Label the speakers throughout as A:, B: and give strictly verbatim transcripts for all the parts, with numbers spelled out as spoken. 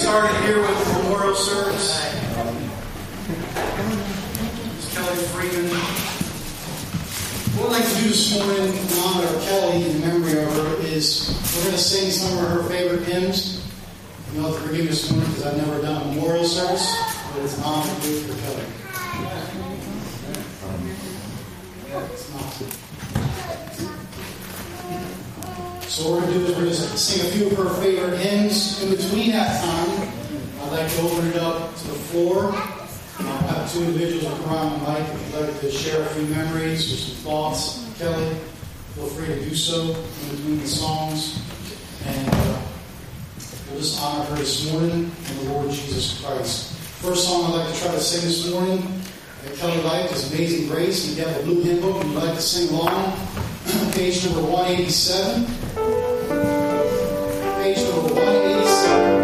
A: started here with the memorial service. Kelly Freeman. What I'd like to do this morning in honor of Kelly, in memory of her, is we're going to sing some of her favorite hymns. You know, have to forgive me this morning because I've never done a memorial service, but it's an honor to do it for Kelly. It's not. So what we're going to do is we're going to sing a few of her favorite hymns. In between that time, I'd like to open it up to the floor. I'll have two individuals that come around the mic. If you'd like to share a few memories or some thoughts, Kelly, feel free to do so in between the songs. And uh, we'll just honor her this morning in the Lord Jesus Christ. First song I'd like to try to sing this morning that Kelly liked is Amazing Grace. And if you have a blue hymn book and you'd like to sing along, page number one eighty-seven. Page number one eighty-seven.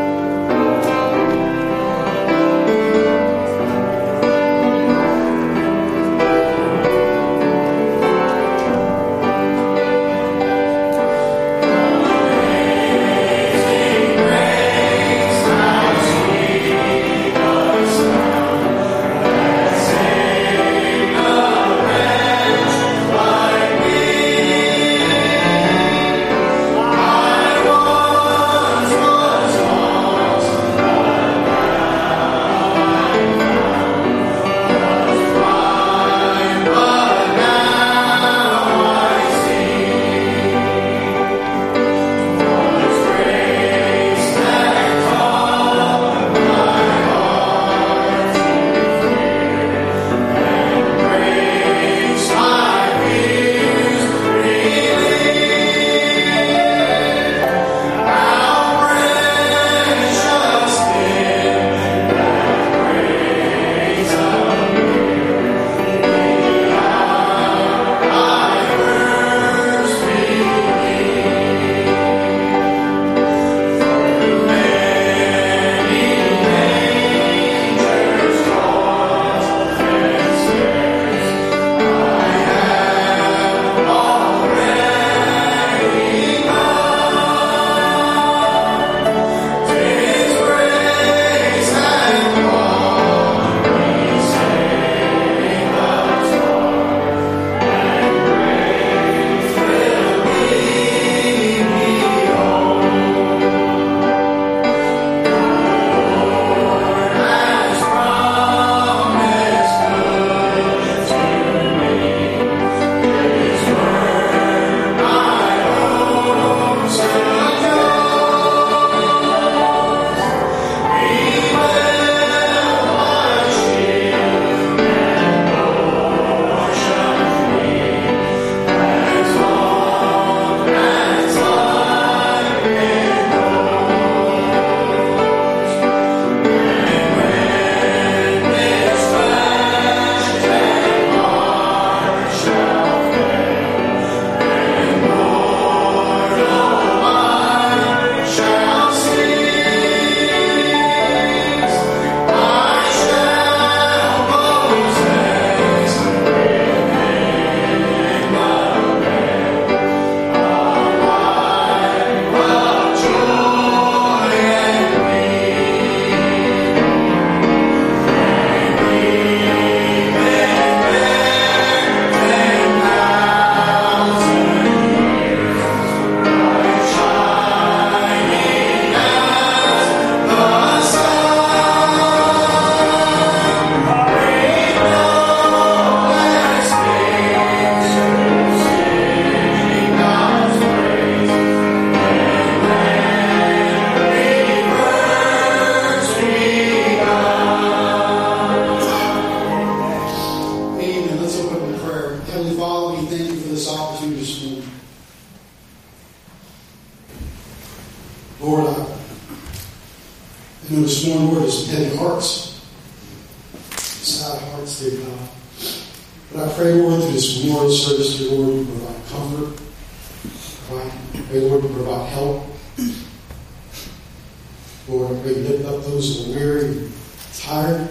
A: Lord, I pray you lift up those who are weary and tired.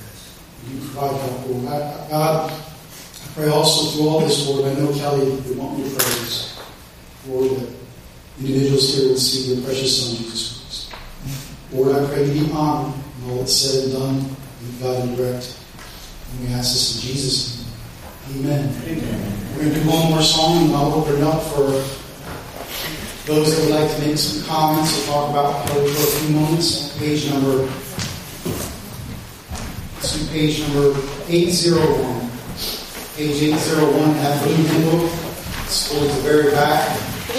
A: You provide help, Lord. God, I pray also through all this, Lord, I know Kelly would want me to pray this. Lord, that individuals here would see your precious Son, Jesus Christ. Lord, I pray to be honored in all that's said and done, and God and direct. And we ask this in Jesus' name. Amen. Amen. We're going to do one more song, and I'll open it up for those that would like to make some comments or talk about Kelly for a few moments. Page number, let's do page number eight oh one. Page eight oh one, that blue envelope. It's towards the very back.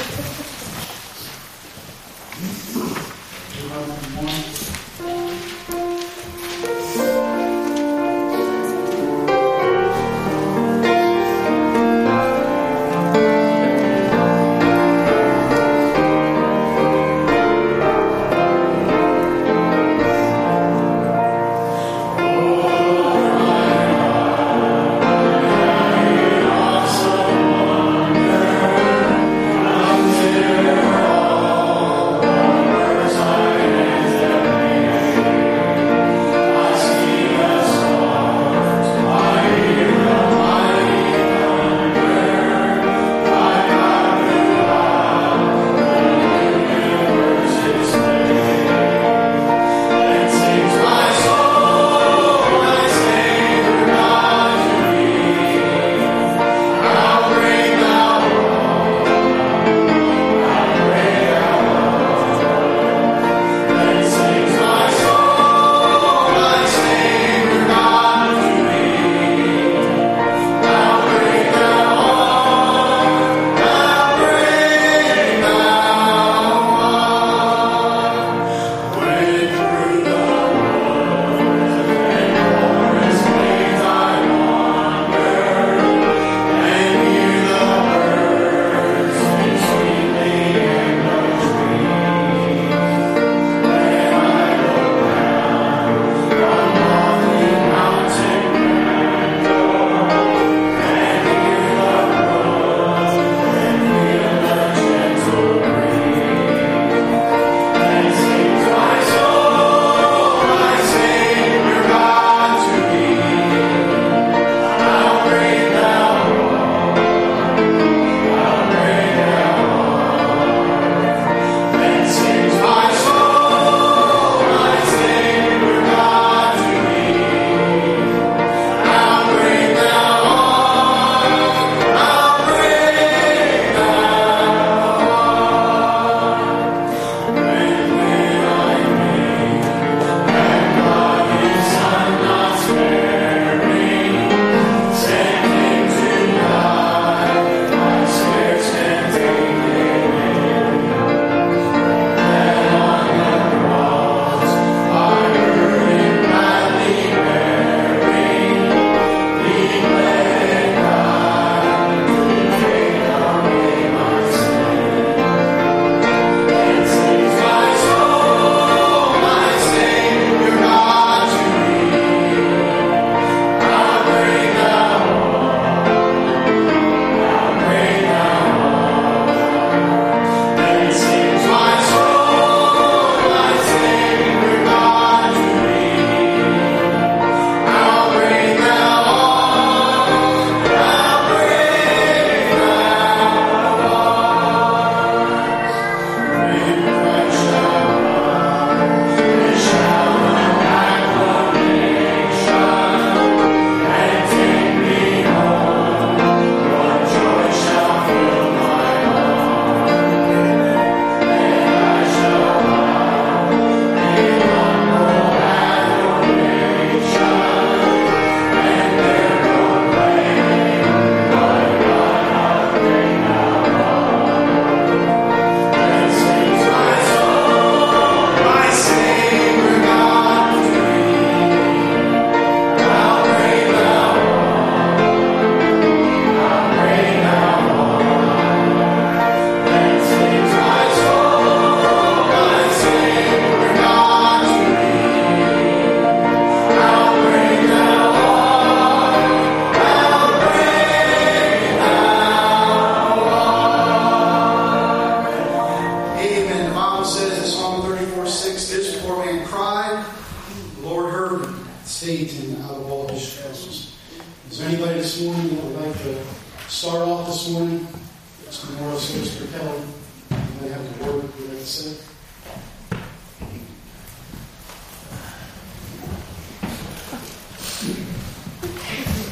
B: start off this morning. It's Memorial Service for Kelly. You may have the word we'd like to say.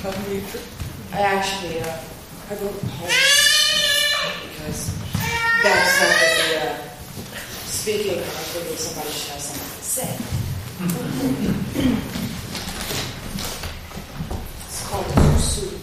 C: Um, I actually, uh, I wrote a poem because Dad said that the, uh, speaking, I figured somebody should have something to say. It's called Husu.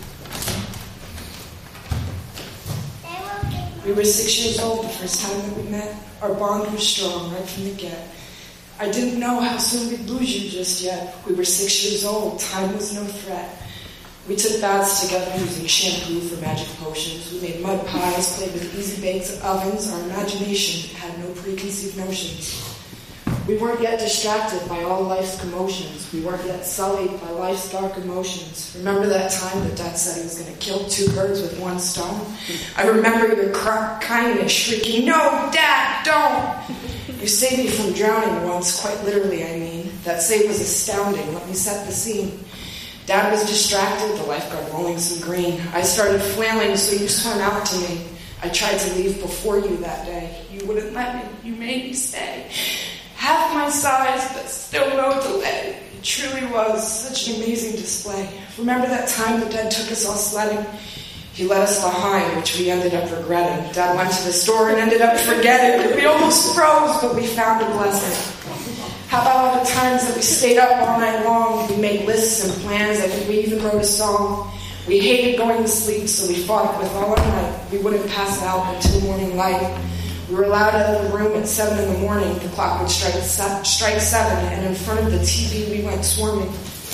C: We were six years old the first time that we met. Our bond was strong right from the get. I didn't know how soon we'd lose you just yet. We were six years old. Time was no threat. We took baths together using shampoo for magic potions. We made mud pies, played with easy baked ovens. Our imagination had no preconceived notions. We weren't yet distracted by all life's commotions. We weren't yet sullied by life's dark emotions. Remember that time that Dad said he was going to kill two birds with one stone? I remember your cr- kindness shrieking, "No, Dad, don't!" You saved me from drowning once, quite literally, I mean. That save was astounding. Let me set the scene. Dad was distracted, the lifeguard rolling some green. I started flailing, so you swam out to me. I tried to leave before you that day. You wouldn't let me. You made me stay. Half my size, but still no delay. It truly was such an amazing display. Remember that time that Dad took us all sledding? He let us behind, which we ended up regretting. Dad went to the store and ended up forgetting. We almost froze, but we found a blessing. How about all the times that we stayed up all night long? We made lists and plans. I think we even wrote a song. We hated going to sleep, so we fought with all our might. We wouldn't pass out until morning light. We were allowed out of the room at seven in the morning. The clock would strike, se- strike seven, and in front of the T V we went swarming.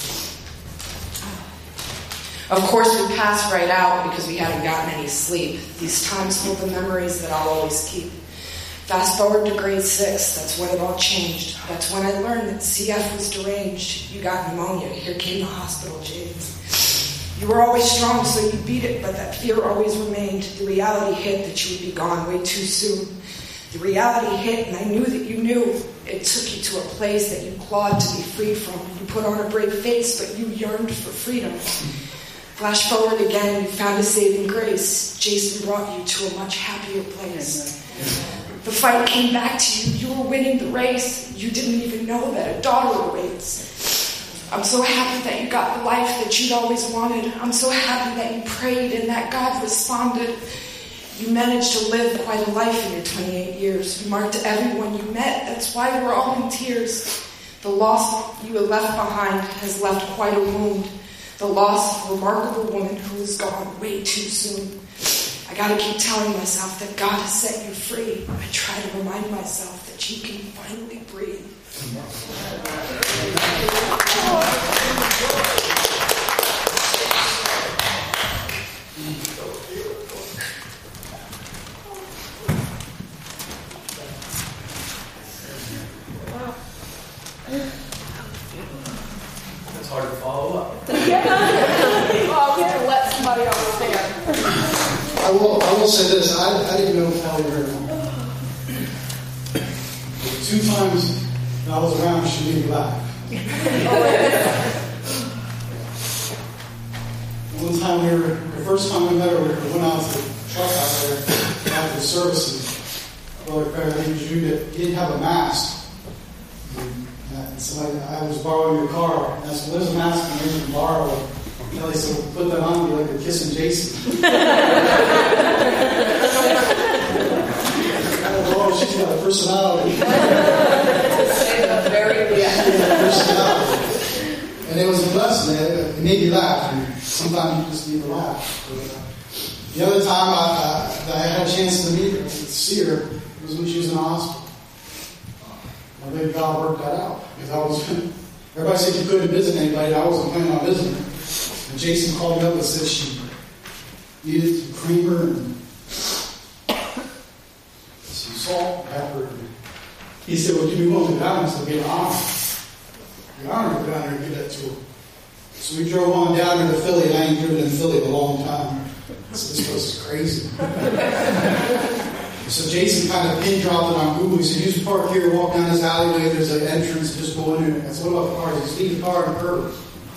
C: Of course, we passed right out because we hadn't gotten any sleep. These times hold the memories that I'll always keep. Fast forward to grade six, that's when it all changed. That's when I learned that C F was deranged. You got pneumonia, here came the hospital, James. You were always strong, so you beat it, but that fear always remained. The reality hit that you would be gone way too soon. The reality hit, and I knew that you knew. It took you to a place that you clawed to be free from. You put on a brave face, but you yearned for freedom. Flash forward again, you found a saving grace. Jason brought you to a much happier place. The fight came back to you. You were winning the race. You didn't even know that a daughter awaits. I'm so happy that you got the life that you'd always wanted. I'm so happy that you prayed and that God responded. You managed to live quite a life in your twenty-eight years. You marked everyone you met. That's why we're all in tears. The loss you had left behind has left quite a wound. The loss of a remarkable woman who is gone way too soon. I gotta keep telling myself that God has set you free. I try to remind myself that you can finally breathe.
D: It's hard to follow up.
E: Well, we have to let somebody understand.
A: I will, I will say this. I, I didn't know Kelly very well. Two times I was around, she made me laugh. One time we were, the first time we met her, we went out to the truck out there after the service, and Brother Craig, I think you that he didn't have a mask. And somebody, I was borrowing your car, and I said, "There's a mask I need to borrow." And Kelly said, "Well, put that on, be like you're kissing Jason." Oh, she's got a personality.
E: To say the very least.
A: Yeah, personality. And it was a blessing. It made me laugh. And sometimes you just need to laugh. But, uh, the other time I, uh, I had a chance to meet her, to see her, was when she was in the hospital. I think God worked that out. Because I was, everybody said you couldn't visit anybody. I wasn't planning on visiting her. And Jason called me up and said she needed some creamer and some salt, pepper. He said, "Well, you won't go down." I said, "Be an honor. Be an honor to go down there and give that to her." So we drove on down there to Philly, and I ain't driven in Philly in a long time. I said, "This place is crazy." So Jason kind of pin dropped it on Google. He said, "Use park here, walk down this alleyway, there's an entrance, just go in there." I said, "What about the cars?" He said, "Leave the car in the curb."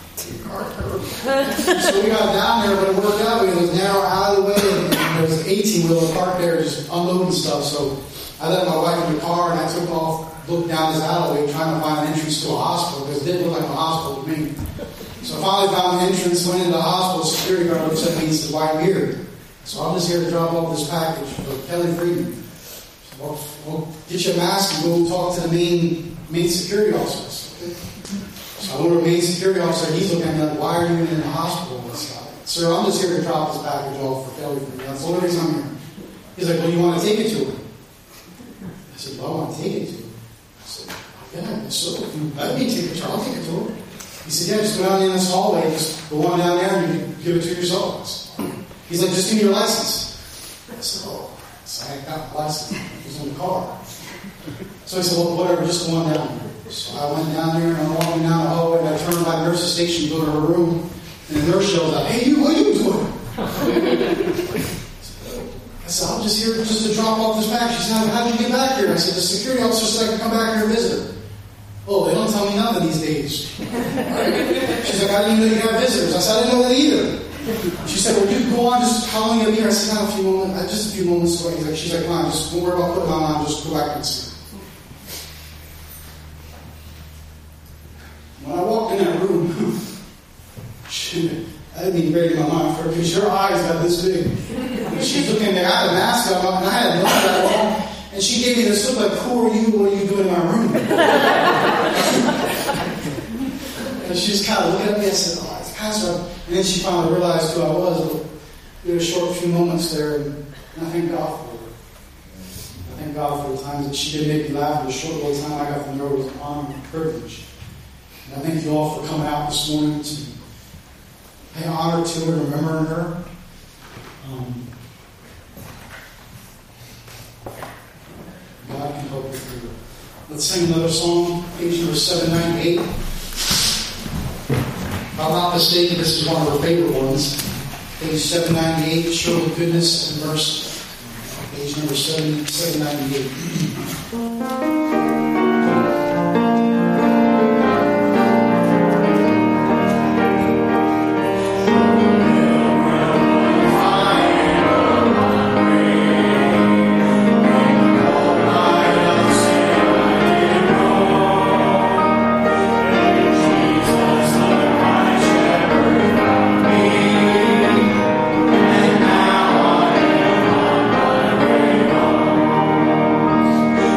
A: So we got down there, but it worked out. We had this narrow alleyway, and there was an eighteen-wheeler parked there just unloading stuff. So I let my wife in the car, and I took off, looked down this alleyway, trying to find an entrance to a hospital, because it didn't look like a hospital to me. So I finally found the entrance, went into the hospital. Security guard looks at me and says, "Why are you here?" So I'm just here to drop off this package for Kelly Freeman. So we'll, we'll get you a mask and go talk to the main main security officer. Okay. So I went to the main security officer. He's looking at me like, "Why are you in the hospital?" And stuff. Sir, I'm just here to drop this package off for Kelly Freeman. That's the only reason I'm here. He's like, "Well, you want to take it to her?" I said, "Well, I want to take it to her." I said, "Yeah, I guess so. If you let me take it to her, I'll take it to her." He said, "Yeah, just go down in this hallway, just go on down there and you can give it to yourself." I said, he's like, "Just give me your license." I said, "Oh, so I got the license. It was in the car." So he said, "Well, whatever, just go on down there." So I went down there and I'm walking down the hallway and I turned by the nurse's station to go to her room. And the nurse yelled out, "Hey, you, what are you doing?" I said, "I'm just here just to drop off this package." She said, "How did you get back here?" I said, "The security officer said I could come back here and visit her." "Oh, they don't tell me nothing these days." Right? She's like, "I didn't even know you got visitors." I said, "I didn't know that either." She said, "Well, you go on, just how long are you here?" I said, "Not a few moments, just a few moments away." He's like, she's like, "Come on, just don't worry about putting on on, just go back and see." When I walked in that room, she, I didn't even ready my mind for her because her eyes got this big. She's looking there, I had a mask on, and I had no at all. And she gave me this look like, "Who are you? What are you doing in my room?" And she was kind of looking at me. I said, "Oh, it's Pastor." And then she finally realized who I was. But we had a short few moments there, and I thank God for her. I thank God for the times that she did make me laugh. The short little time I got from her was an honor and a privilege. And I thank you all for coming out this morning to pay honor to her and remembering her. Um, God can help you through it. Let's sing another song, page number seven ninety-eight. If I'm not mistaken, this is one of our favorite ones. Page seven ninety-eight, Show the Goodness and Mercy. Page number seven ninety-eight.
D: Now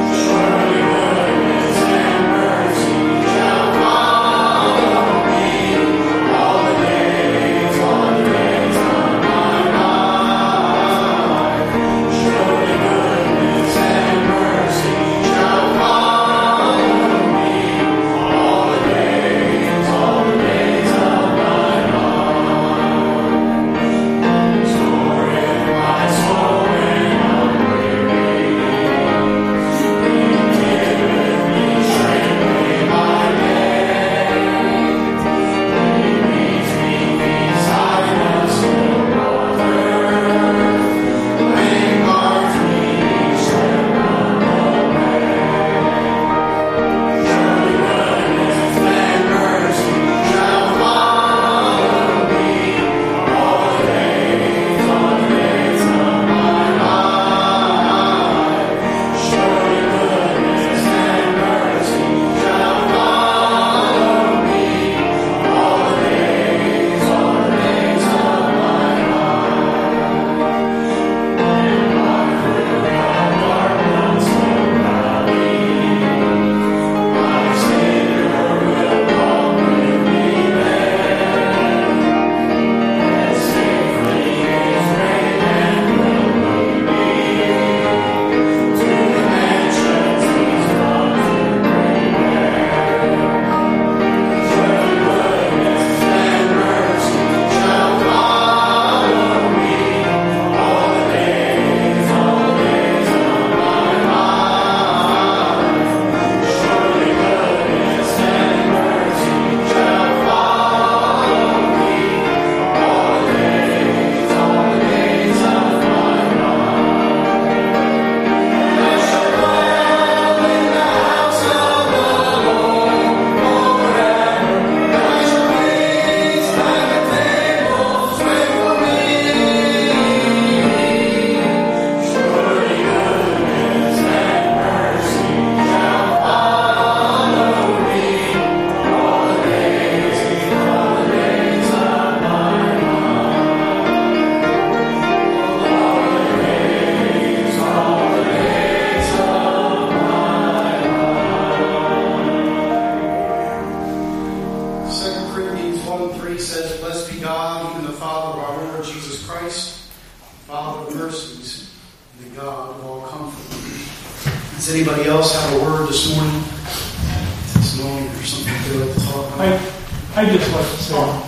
A: says, "Blessed be God, even the Father of our Lord Jesus Christ, Father of mercies, and the God of all comfort." Does anybody else have a word this morning? This morning or something they'd like to talk about?
D: I, I just like to say one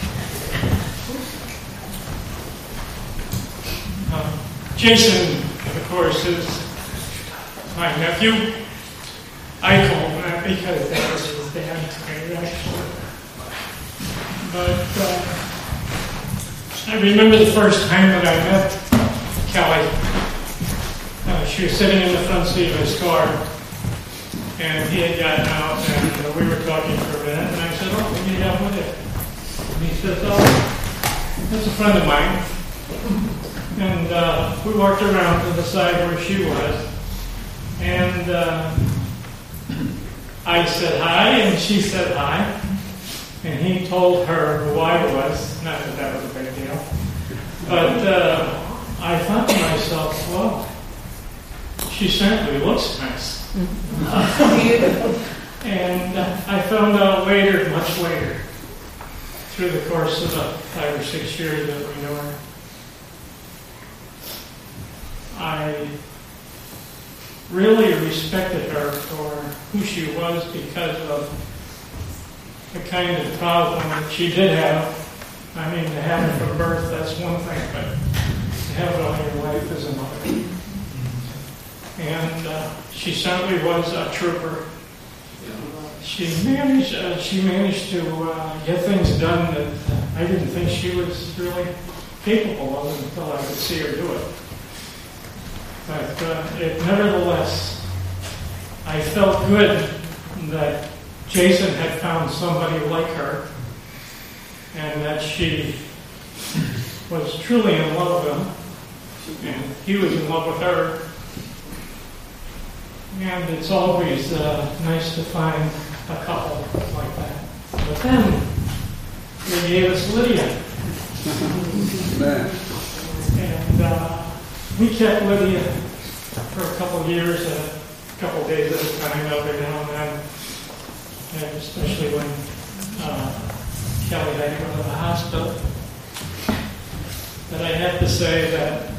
D: thing. Um, Jason, of course, is my nephew. I call him that because that was his dad to me, actually. But uh, I remember the first time that I met Kelly. Uh, she was sitting in the front seat of his car, and he had gotten out, and uh, we were talking for a minute, and I said, "Oh, what do you have with it?" And he says, "Oh, that's a friend of mine." And uh, we walked around to the side where she was, and uh, I said hi, and she said hi, and he told her who I was. Not that that was a big deal, but uh, I thought to myself, well, she certainly looks nice. And uh, I found out later, much later, through the course of the five or six years that we know her, I really respected her for who she was because of the kind of problem that she did have. I mean, to have it from birth, that's one thing, but to have it all your life is another. And uh, she certainly was a trooper. She managed. Uh, she managed to uh, get things done that uh, I didn't think she was really capable of until I could see her do it. But uh, it, nevertheless, I felt good that Jason had found somebody like her, and that she was truly in love with him, and he was in love with her. And it's always uh, nice to find a couple like that. But then, they gave us Lydia. And uh, we kept Lydia for a couple of years, a couple of days at a time, every now and then. And especially when uh, Kelly had to go to the hospital. But I have to say that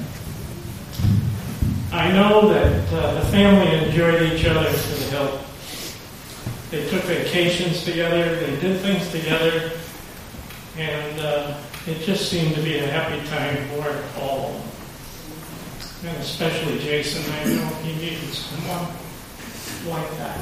D: I know that uh, the family enjoyed each other to the hilt. They took vacations together, they did things together, and uh, it just seemed to be a happy time for all of them. And especially Jason, I know he needed someone like that.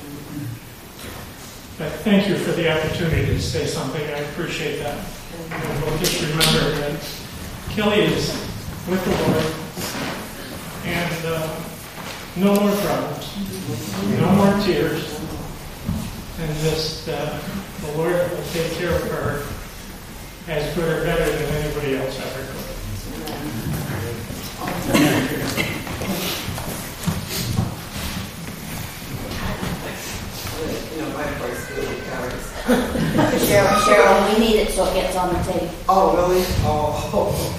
D: But thank you for the opportunity to say something. I appreciate that. And we'll just remember that Kelly is with the Lord. And uh, no more problems, no more tears, and just uh, the Lord will take care of her as good or better than anybody else ever could.
F: You know, my voice really carries.
G: Cheryl, Cheryl, we need it so it gets on the tape.
F: Oh, really? Oh.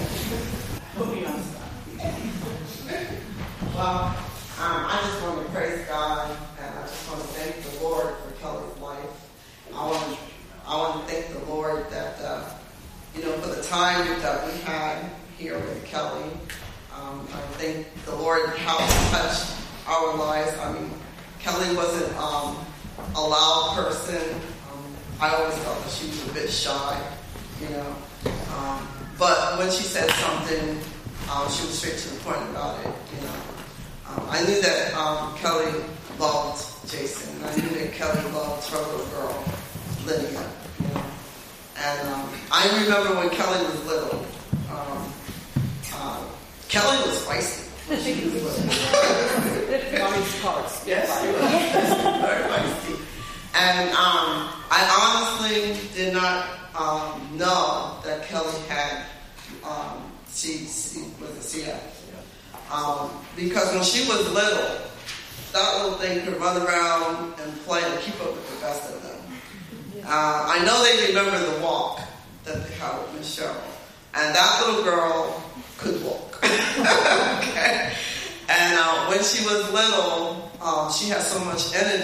F: Well, um, I just want to praise God, and I just want to thank the Lord for Kelly's life. I want to, I want to thank the Lord that, uh, you know, for the time that we had here with Kelly. Um, I thank the Lord how He touched our lives. I mean, Kelly wasn't um, a loud person. Um, I always felt that she was a bit shy, you know. Um, but when she said something, um, she was straight to the point about it, you know. Um, I knew that um, Kelly loved Jason, and I knew that Kelly loved her little girl, Lydia. You know? And um, I remember when Kelly was little, um, uh, Kelly was feisty when she was little.
E: Mommy's cards.
F: Yes, she was very feisty. And um, I honestly did not um, know that Kelly had, um, she, she was a C F. Um, because when she was little, that little thing could run around and play and keep up with the best of them. Uh, I know they remember the walk that they had with Miss Cheryl. And that little girl could walk. Okay? And uh, when she was little, um, she had so much energy. And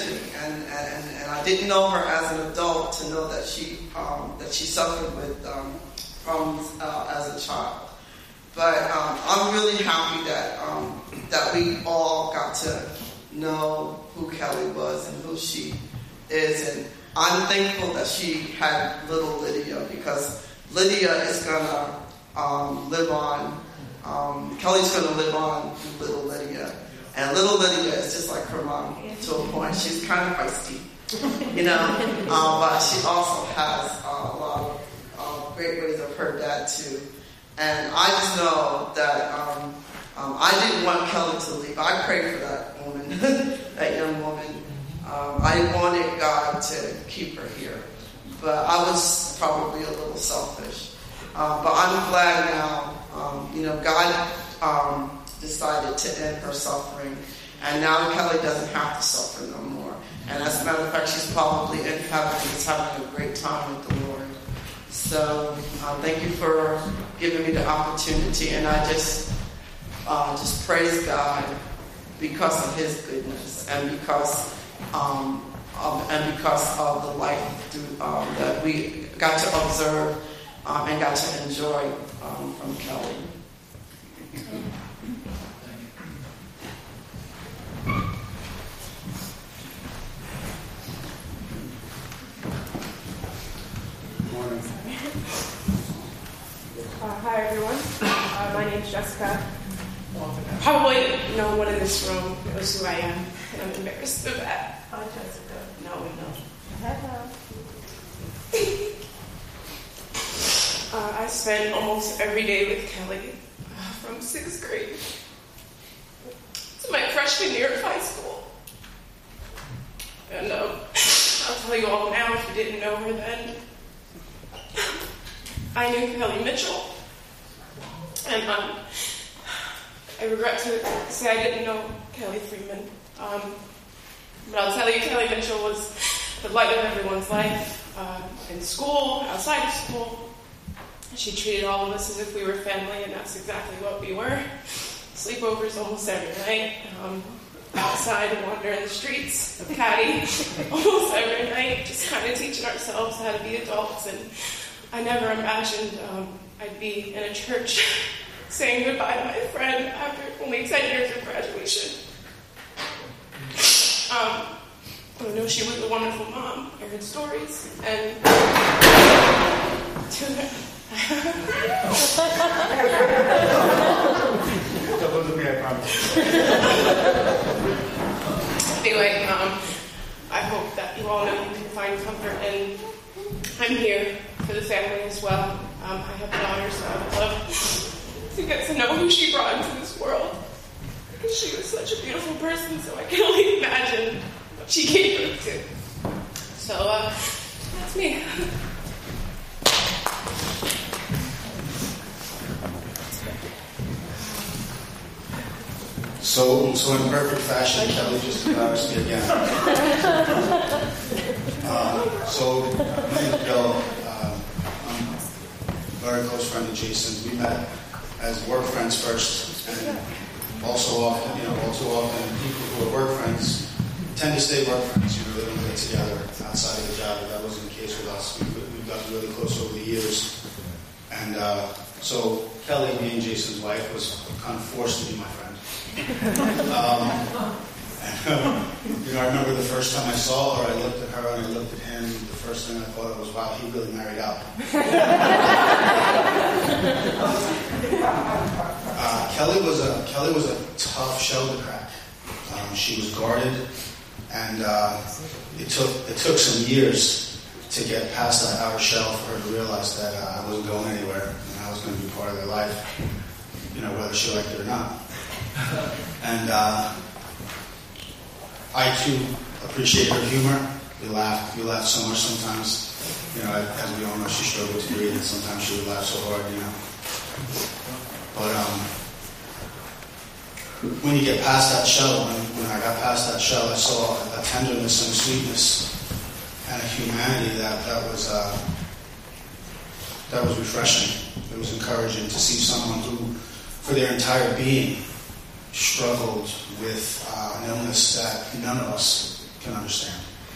F: and, and, and I didn't know her as an adult to know that she um, that she suffered with um, problems uh, as a child. But um, I'm really happy that um, that we all got to know who Kelly was and who she is, and I'm thankful that she had little Lydia, because Lydia is gonna um, live on. Um, Kelly's gonna live on through little Lydia, and little Lydia is just like her mom to a point. She's kind of feisty, you know, um, but she also has uh, a lot of uh, great ways of her dad too. And I just know that um, um, I didn't want Kelly to leave. I prayed for that woman, that young woman. Um, I wanted God to keep her here, but I was probably a little selfish. Uh, but I'm glad now, um, you know, God um, decided to end her suffering, and now Kelly doesn't have to suffer no more. And as a matter of fact, she's probably in heaven, just having a great time with the Lord. So uh, thank you for giving me the opportunity, and I just uh, just praise God because of His goodness, and because um, of, and because of the life through, um, that we got to observe um, and got to enjoy um, from Kelly.
E: Uh, hi everyone, uh, my name's Jessica. Probably no one in this room knows who I am, and I'm embarrassed of that. Hi Jessica. No one knows. Hello. uh, I spent almost every day with Kelly uh, from sixth grade to my freshman year of high school. And um, I'll tell you all now if you didn't know her then. I knew Kelly Mitchell, and um, I regret to say I didn't know Kelly Freeman. Um, but I'll tell you, Kelly Mitchell was the light of everyone's life, uh, in school, outside of school. She treated all of us as if we were family, and that's exactly what we were. Sleepovers almost every night, um, outside and wandering the streets of Caddy almost every night, just kind of teaching ourselves how to be adults. And I never imagined um, I'd be in a church saying goodbye to my friend after only ten years of graduation. Um, I know she was a wonderful mom. I heard stories, and anyway, um, I hope that you all know you can find comfort, and I'm here for the family as well. Um, I have a daughter, so I would love to get to know who she brought into this world, because she was such a beautiful person, so I can only imagine what she gave birth to. So, uh, that's me.
A: So, so in perfect fashion, Kelly just embarrassed me again. uh, so, my name's Bill. Uh, I'm a very close friend of Jason's. We met as work friends first, and also often, you know, all too often, people who are work friends tend to stay work friends. You know, they don't get together outside of the job. But that wasn't the case with us. We, we've gotten really close over the years, and uh, so Kelly, me and Jason's wife, was kind of forced to be my friend. Um, and, you know, I remember the first time I saw her, I looked at her and I looked at him. The first thing I thought was, wow, he really married out. uh, Kelly was a Kelly was a tough shell to crack. Um, she was guarded, and uh, it took it took some years to get past that outer shell for her to realize that uh, I wasn't going anywhere and I was going to be part of their life, you know, whether she liked it or not. And uh, I too appreciate her humor. We laugh. We laugh so much sometimes. You know, as we all know, she struggled to breathe, and sometimes she would laugh so hard. You know. But um, when you get past that shell, when, when I got past that shell, I saw a tenderness and a sweetness and a humanity that that was uh, that was refreshing. It was encouraging to see someone who, for their entire being, struggled with uh, an illness that none of us can understand.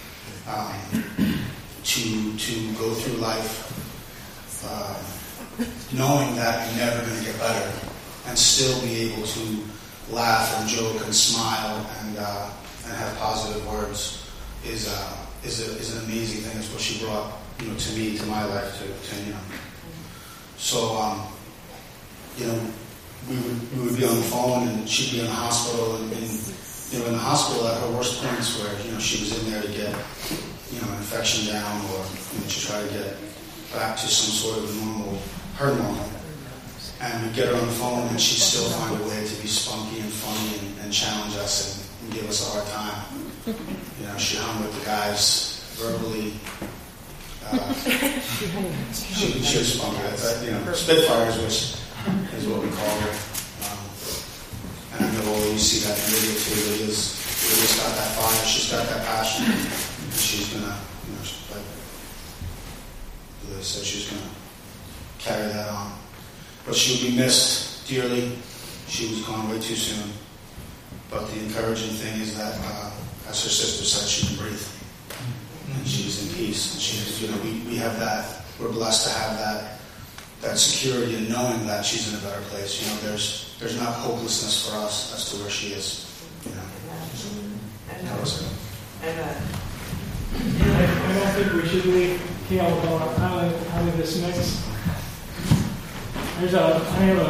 A: um, to to go through life uh, knowing that you're never going to get better, and still be able to laugh and joke and smile and uh, and have positive words is uh, is a, is an amazing thing. That's what she brought, you know, to me, to my life, to, to you know. So um, you know, we would we would be on the phone, and she'd be in the hospital, and, and you know, in the hospital at her worst points, where you know she was in there to get you know an infection down, or you know, to try to get back to some sort of normal, her normal. And we'd get her on the phone, and she'd still find a way to be spunky and funny and, and challenge us and, and give us a hard time. You know, she hung with the guys verbally. Uh, she, she was spunky. That's, you know, Spitfires, which is what we call her. Um, and I know you see that in the video too. Lydia's, Lydia's got that fire. She's got that passion. And she's gonna, you know, like Lydia said, she's gonna carry that on. But she will be missed dearly. She was gone way too soon. But the encouraging thing is that, uh, as her sister said, she can breathe. And she's in peace. And she's, you know, we, we have that. We're blessed to have that that security in knowing that she's in a better place. You know, there's there's not hopelessness for us as to where she is. You know. That was good.
D: I, I don't think we should leave Gail out of, out of this mix. There's a, I have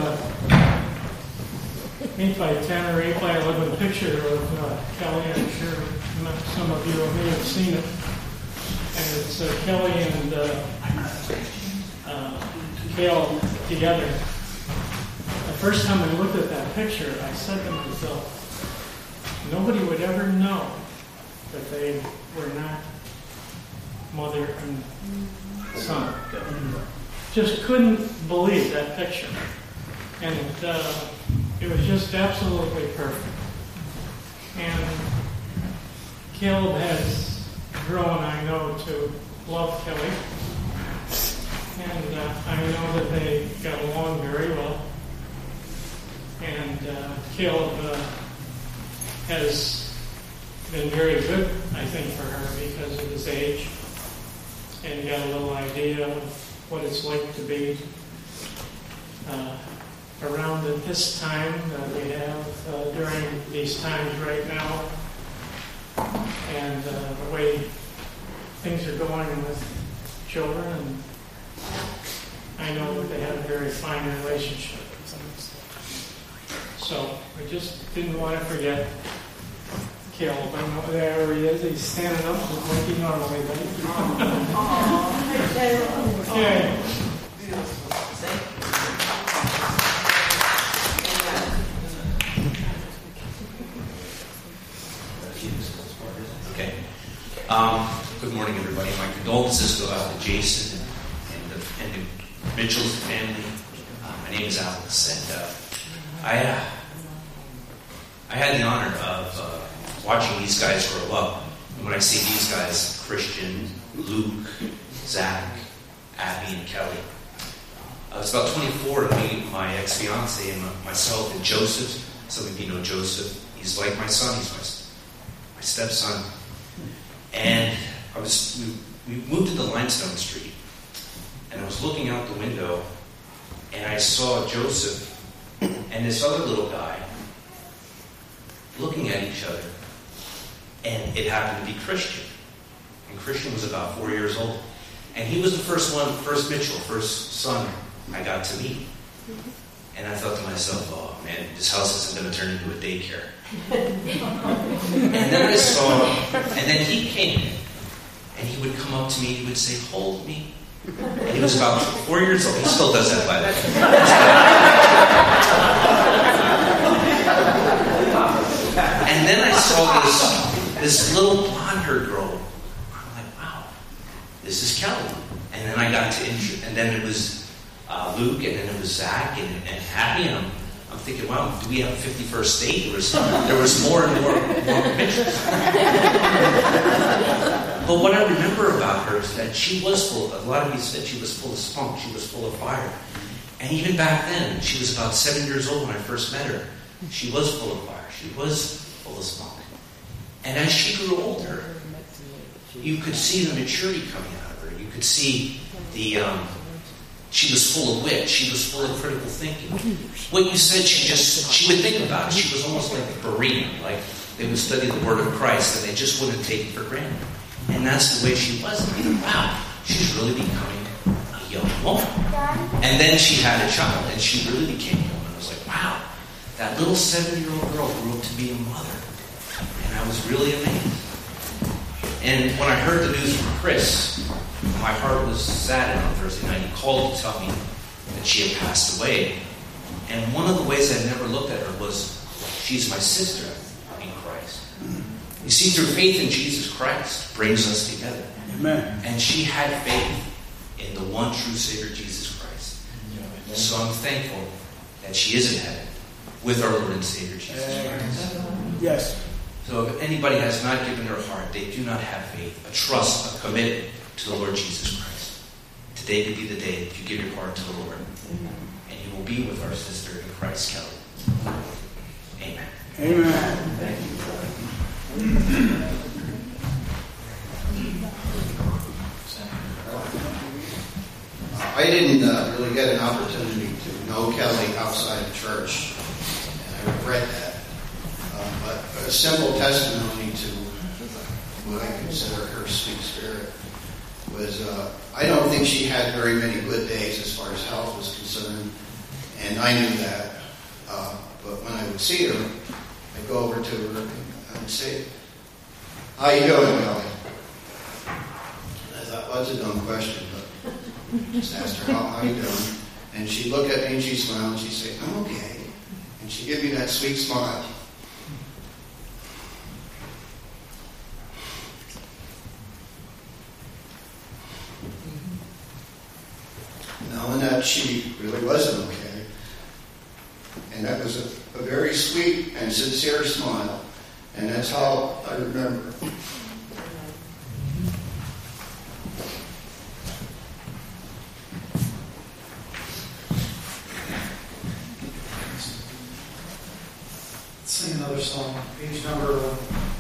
D: a eight by ten or eight by eleven picture of uh, Kelly. I'm sure some of you may have seen it. And it's uh, Kelly and uh, uh, Gail together. The first time I looked at that picture, I said to myself, nobody would ever know that they were not mother and son. Just couldn't believe that picture. And it, uh, it was just absolutely perfect. And Caleb has grown, I know, to love Kelly. And uh, I know that they got along very well. And uh, Caleb uh, has been very good, I think, for her because of his age. And got a little idea of what it's like to be uh, around at this time that we have uh, during these times right now, and uh, the way things are going with children. And I know that they have a very fine relationship. So I just didn't want to forget Caleb. I know there he is. He's standing up like he normally does. Okay.
H: Okay. Um, good morning, everybody. My condolences go out to Jason and the, and the Mitchell's family. Uh, my name is Alex, and uh, I uh, I had the honor of uh, watching these guys grow up. And when I see these guys, Christian, Luke, Zach, Abby, and Kelly. I was about twenty-four to meet my ex-fiance and myself and Joseph. Some of you know Joseph. He's like my son. He's my, my stepson. And I was we, we moved to the Limestone Street. And I was looking out the window, and I saw Joseph and this other little guy looking at each other. And it happened to be Christian. And Christian was about four years old. And he was the first one, first Mitchell, first son I got to meet. And I thought to myself, oh man, this house isn't going to turn into a daycare. And then I saw, and then he came in, and he would come up to me, he would say, hold me. And he was about four years old. He still does that, by the way. And then I saw this, this little blonde-haired girl. I'm like, wow, this is Kelly. And then I got to, intro- and then it was uh, Luke, and then it was Zach, and, and Happy, and I'm, I'm thinking, wow, do we have a fifty-first date? There was, there was more and more, more pictures. But what I remember about her is that she was full, a lot of you said she was full of spunk, she was full of fire. And even back then, she was about seven years old when I first met her. She was full of fire, she was full of spunk. And as she grew older, you could see the maturity coming out of her. You could see the, um, she was full of wit. She was full of critical thinking. What you said, she just, she would think about it. She was almost like a Berean, like they would study the Word of Christ and they just wouldn't take it for granted. And that's the way she was. And you thought, wow, she's really becoming a young woman. And then she had a child and she really became a woman. I was like, wow, that little seven-year-old girl grew up to be a mother. And I was really amazed. And when I heard the news from Chris, my heart was saddened on Thursday night. He called to tell me that she had passed away. And one of the ways I never looked at her was, she's my sister in Christ. You see, through faith in Jesus Christ brings us together.
B: Amen.
H: And she had faith in the one true Savior, Jesus Christ. So I'm thankful that she is in heaven with our Lord and Savior, Jesus Christ.
B: Yes.
H: So if anybody has not given their heart, they do not have faith, a trust, a commitment to the Lord Jesus Christ. Today could be the day that you give your heart to the Lord. And you will be with our sister in Christ, Kelly. Amen.
B: Amen.
H: Thank you.
I: I didn't uh, really get an opportunity to know Kelly outside of church, and I regret that. Uh, but a simple testimony to what I consider her sweet spirit was, uh, I don't think she had very many good days as far as health was concerned, and I knew that. Uh, but when I would see her, I'd go over to her and I'd say, "How you doing, Kelly?" And I thought, well, that's a dumb question, but just asked her, how, how you doing? And she'd look at me and she'd smile and she'd say, "I'm okay." And she'd give me that sweet smile. Knowing that she really wasn't okay. And that was a, a very sweet and sincere smile. And that's how I remember.
A: Sing another song, page number eleven.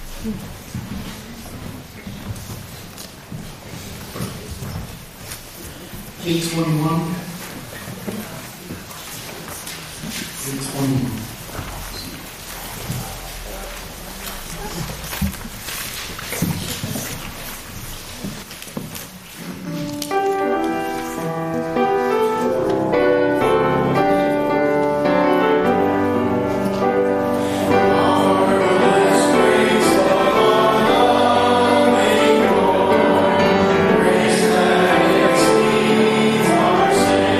A: eight twenty-one. eight twenty-one.
J: Praise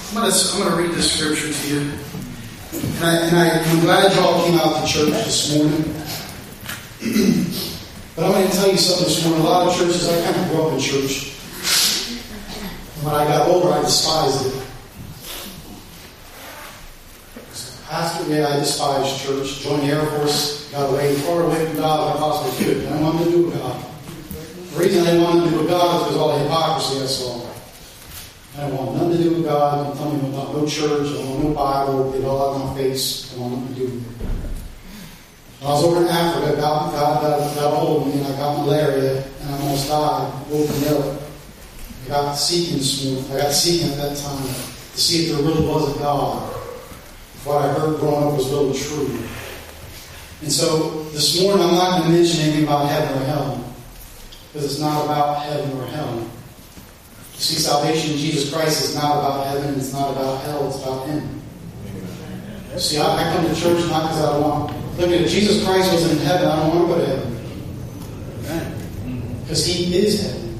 A: I'm going to, I'm going to read this scripture to you. And, I, and I, I'm glad you all came out to church this morning. But I'm going to tell you something this morning. A lot of churches, I kind of grew up in church. And when I got older, I despised it. Pastor, yeah, I despised church. Joined the Air Force, got away, far away from God as I possibly could. I didn't want to do with God. The reason I didn't want to do with God is because all the hypocrisy I saw. I didn't want nothing to do with God. Don't tell me about no church. I don't want no Bible. Get all out of my face. I don't want nothing to do with it. When I was over in Africa, God, God, God got a hold of me, and I got malaria, and I almost died. I woke me up. I got seeking this morning. I got seeking at that time to see if there really was a God. If what I heard growing up was really true. And so this morning, I'm not going to mention anything about heaven or hell, because it's not about heaven or hell. You see, salvation in Jesus Christ is not about heaven, it's not about hell, it's about Him. You see, I, I come to church not because I want. Look at it, Jesus Christ wasn't in heaven, I don't want to go to heaven. Because He is heaven.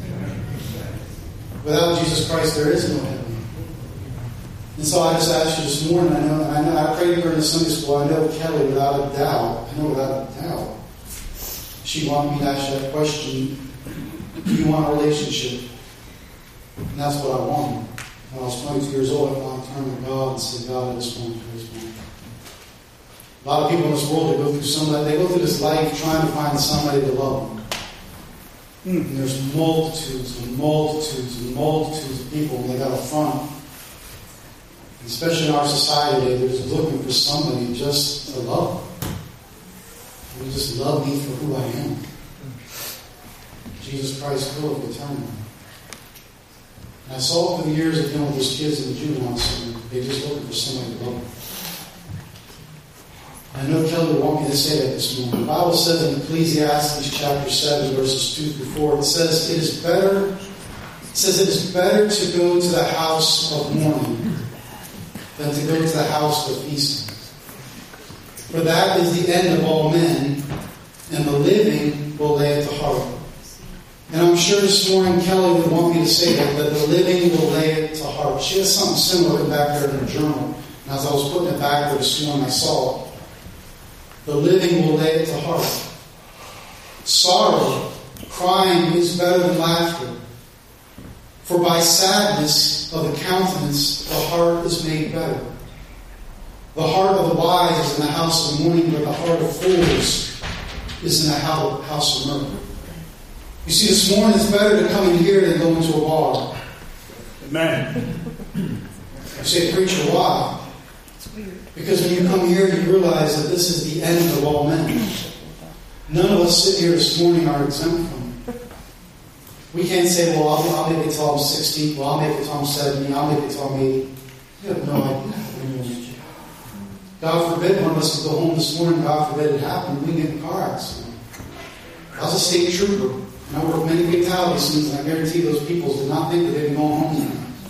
A: Without Jesus Christ, there is no heaven. And so I just asked you this morning, I know, I know, I prayed for her in the Sunday school, I know Kelly without a doubt, I know without a doubt, she wanted me to ask that question, do you want a relationship? And that's what I wanted. When I was twenty-two years old, I turned to God and said, God, I just want to this one. A lot of people in this world, they go through some of that. They go through this life trying to find somebody to love them. And there's multitudes and multitudes and multitudes of people, and they got a front. Especially in our society today, they're just looking for somebody just to love them. They just love me for who I am. Jesus Christ will return them. And I saw through the years of dealing with those kids in the juvenile center, they're just looking for somebody to love them. I know Kelly would want me to say that this morning. The Bible says in Ecclesiastes chapter seven, verses two through four, it says, It is better, it says it is better to go to the house of mourning than to go to the house of feasting. For that is the end of all men, and the living will lay it to heart. And I'm sure this morning Kelly would want me to say that, that the living will lay it to heart. She has something similar back there in her journal. And as I was putting it back there this morning, I saw it. The living will lay it to heart. Sorrow, crying is better than laughter. For by sadness of the countenance, the heart is made better. The heart of the wise is in the house of mourning, but the heart of fools is in the house of mirth. You see, this morning it's better to come in here than go into a bar.
B: Amen.
A: You say, preacher, why? Because when you come here, you realize that this is the end of all men. None of us sitting here this morning are exempt from it. We can't say, well, I'll, I'll make it till I'm sixty, well, I'll make it till I'm seventy, I'll make it till I'm eighty. You have no idea. God forbid one of us could go home this morning, God forbid it happened, we get in a car accident. I was a state trooper, and I worked many fatality scenes, and I guarantee those people did not think that they'd be going home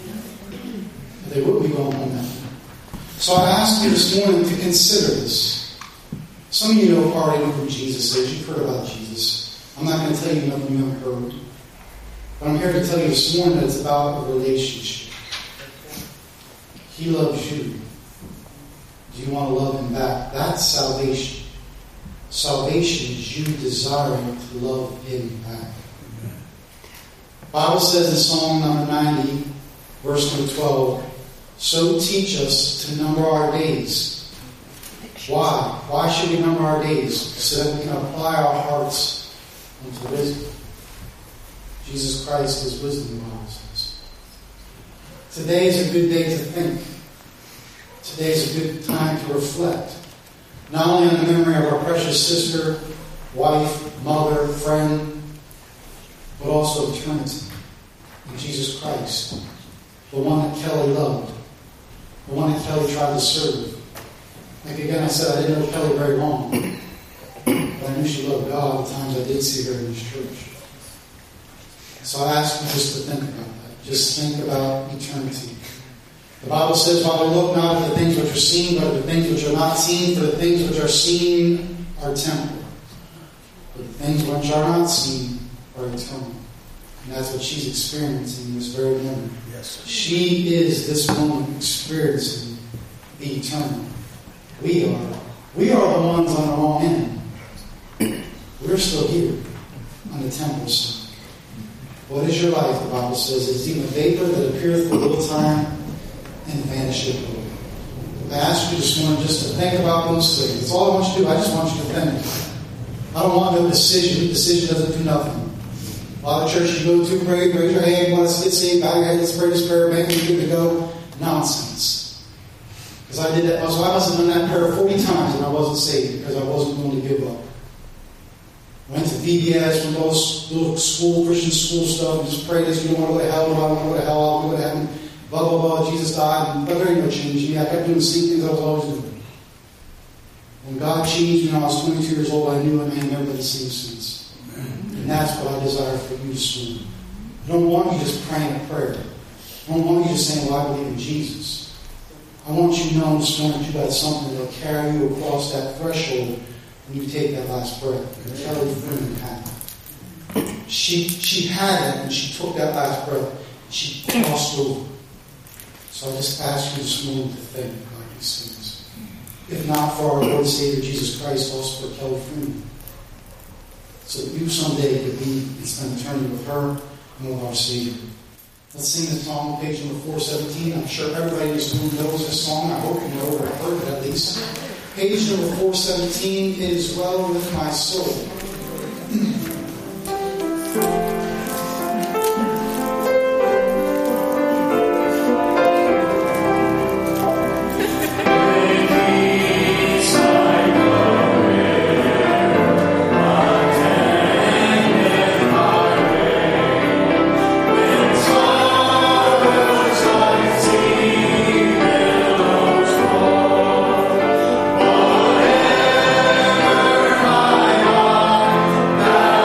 A: now. They wouldn't be going home now. So I ask you this morning to consider this. Some of you know already know who Jesus is. You've heard about Jesus. I'm not going to tell you nothing you haven't heard. But I'm here to tell you this morning that it's about a relationship. He loves you. Do you want to love Him back? That's salvation. Salvation is you desiring to love Him back. The Bible says in Psalm number ninety, verse number twelve, so teach us to number our days. Why? Why should we number our days? So that we can apply our hearts unto wisdom. Jesus Christ is wisdom, the Bible says. Today is a good day to think. Today is a good time to reflect. Not only on the memory of our precious sister, wife, mother, friend, but also eternity in Jesus Christ. The one that Kelly loved. The one that Kelly tried to serve. Like again, I said, I didn't know Kelly very long. But I knew she loved God the times I did see her in this church. So I ask you just to think about that. Just think about eternity. The Bible says, while we look not at the things which are seen, but at the things which are not seen, for the things which are seen are temporal. But the things which are not seen are eternal. And that's what she's experiencing this very moment. Yes. She is this moment experiencing the eternal. We are. We are the ones on the wrong end. We're still here on the temple side. What is your life? The Bible says it's even a vapor that appeareth for a little time and vanisheth away. I ask you this morning just to think about those things. That's all I want you to do. I just want you to think. I don't want no decision. Decision doesn't do nothing. A lot of churches you go to, pray, raise your hand, you want to get saved, bow your head, let's pray this prayer, make me good to go. Nonsense. Because I did that. So I must have done that prayer forty times and I wasn't saved because I wasn't willing to give up. Went to V B S from those little school, Christian school stuff, and just prayed this, you don't want to go to hell, I don't want to go to hell, I don't want to go to heaven, blah, blah, blah, Jesus died, and, but there ain't no change. I kept doing the same things I was always doing. When God changed me when I was twenty-two years old, I knew I ain't never been the same since. And that's what I desire for you this morning. I don't want you just praying a prayer. I don't want you just saying, well, I believe in Jesus. I want you to know this morning that you got something that will carry you across that threshold when you take that last breath. And Kelly Freeman had it. She, she had it when she took that last breath. She crossed over. So I just ask you this morning to think about these things. If not for our Lord and Savior Jesus Christ, also for Kelly Freeman. So that you someday could be and spend eternity with her and with our Savior. Let's sing the song, page number four seventeen. I'm sure everybody in this room knows this song. I hope you know or have heard it at least. Page number four seventeen is Well With My Soul.
J: Bye.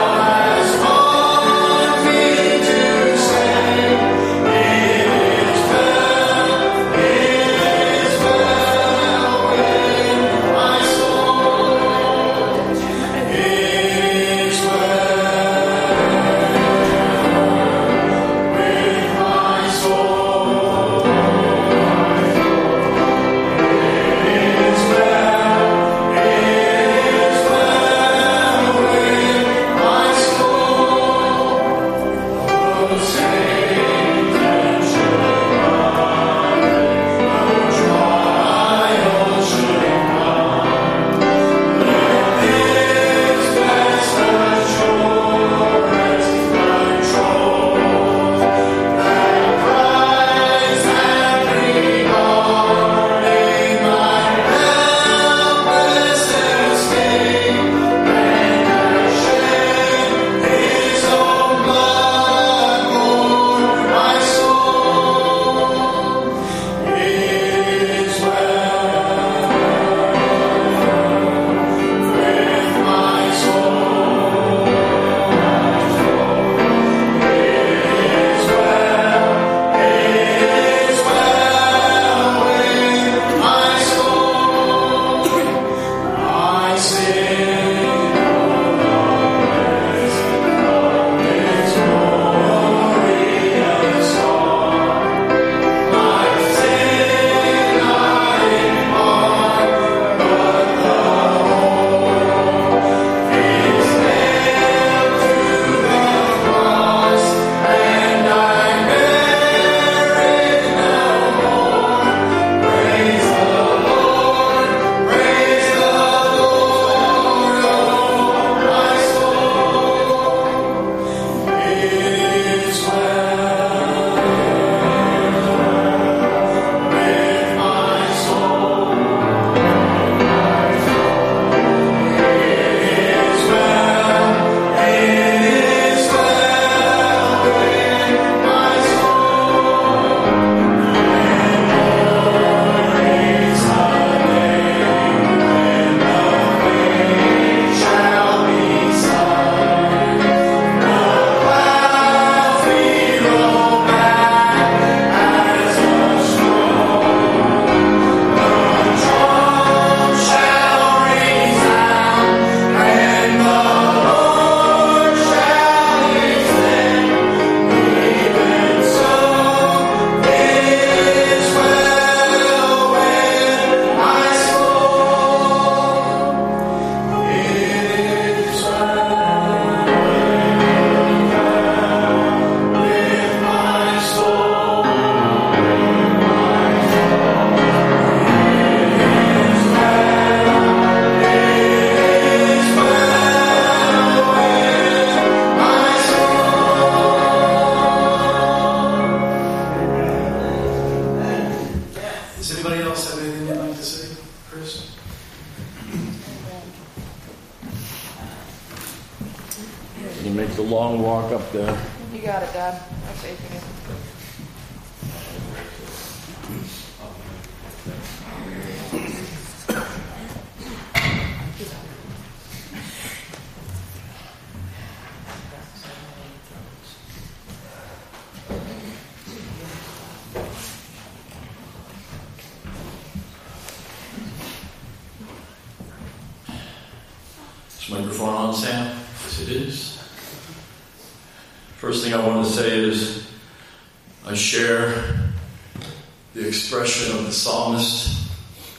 B: Does anybody else have anything they'd like to say? Chris?
J: You make the long walk up there.
E: You got it, Dad. I'm faith in you.
J: Is microphone on, Sam? Yes, it is. First thing I want to say is I share the expression of the psalmist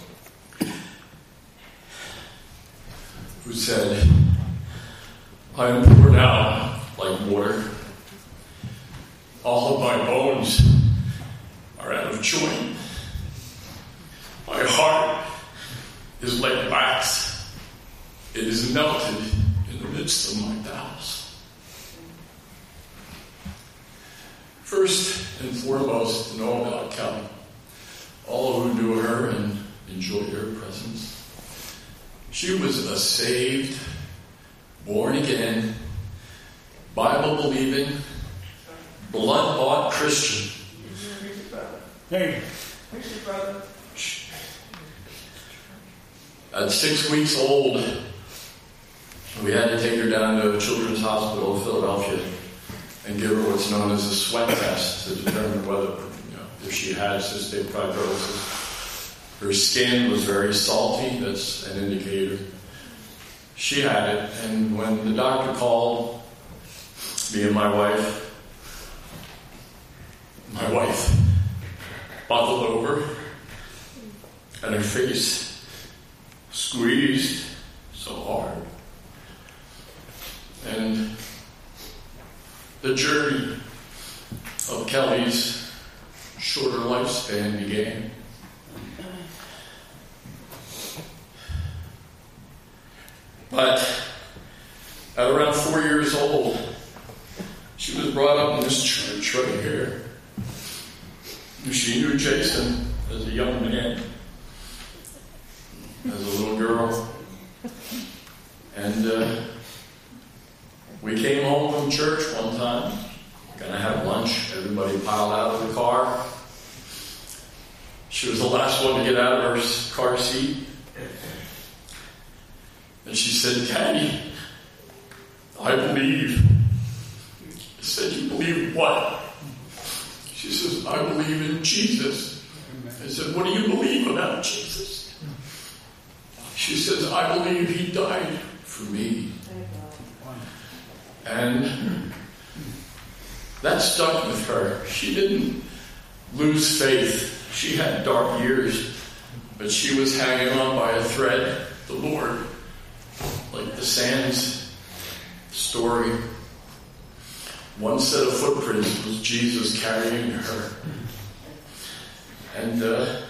J: who said, I am poured out like water. All of my bones are out of joint. My heart is like wax. It is melted in the midst of my bowels. First and foremost, to know about Kelly. All who knew her and enjoyed her presence. She was a saved, born again, Bible-believing, blood-bought Christian.
D: Hey.
J: At six weeks old, we had to take her down to Children's Hospital of Philadelphia and give her what's known as a sweat test to determine whether, you know, if she had cystic fibrosis. Her skin was very salty. That's an indicator. She had it, and when the doctor called me and my wife, my wife buckled over, and her face squeezed so hard. And the journey of Kelly's shorter lifespan began. But at around four years old, she was brought up in this church right here. She knew Jason as a young man, as a little girl. And uh, we came home from church one time, gonna have lunch. Everybody piled out of the car. She was the last one to get out of her car seat. And she said, Daddy, I believe. I said, you believe what? She says, I believe in Jesus. I said, what do you believe about Jesus? She says, I believe he died for me. And that stuck with her. She didn't lose faith. She had dark years, but she was hanging on by a thread. The Lord, like the Sands story, one set of footprints was Jesus carrying her. And uh,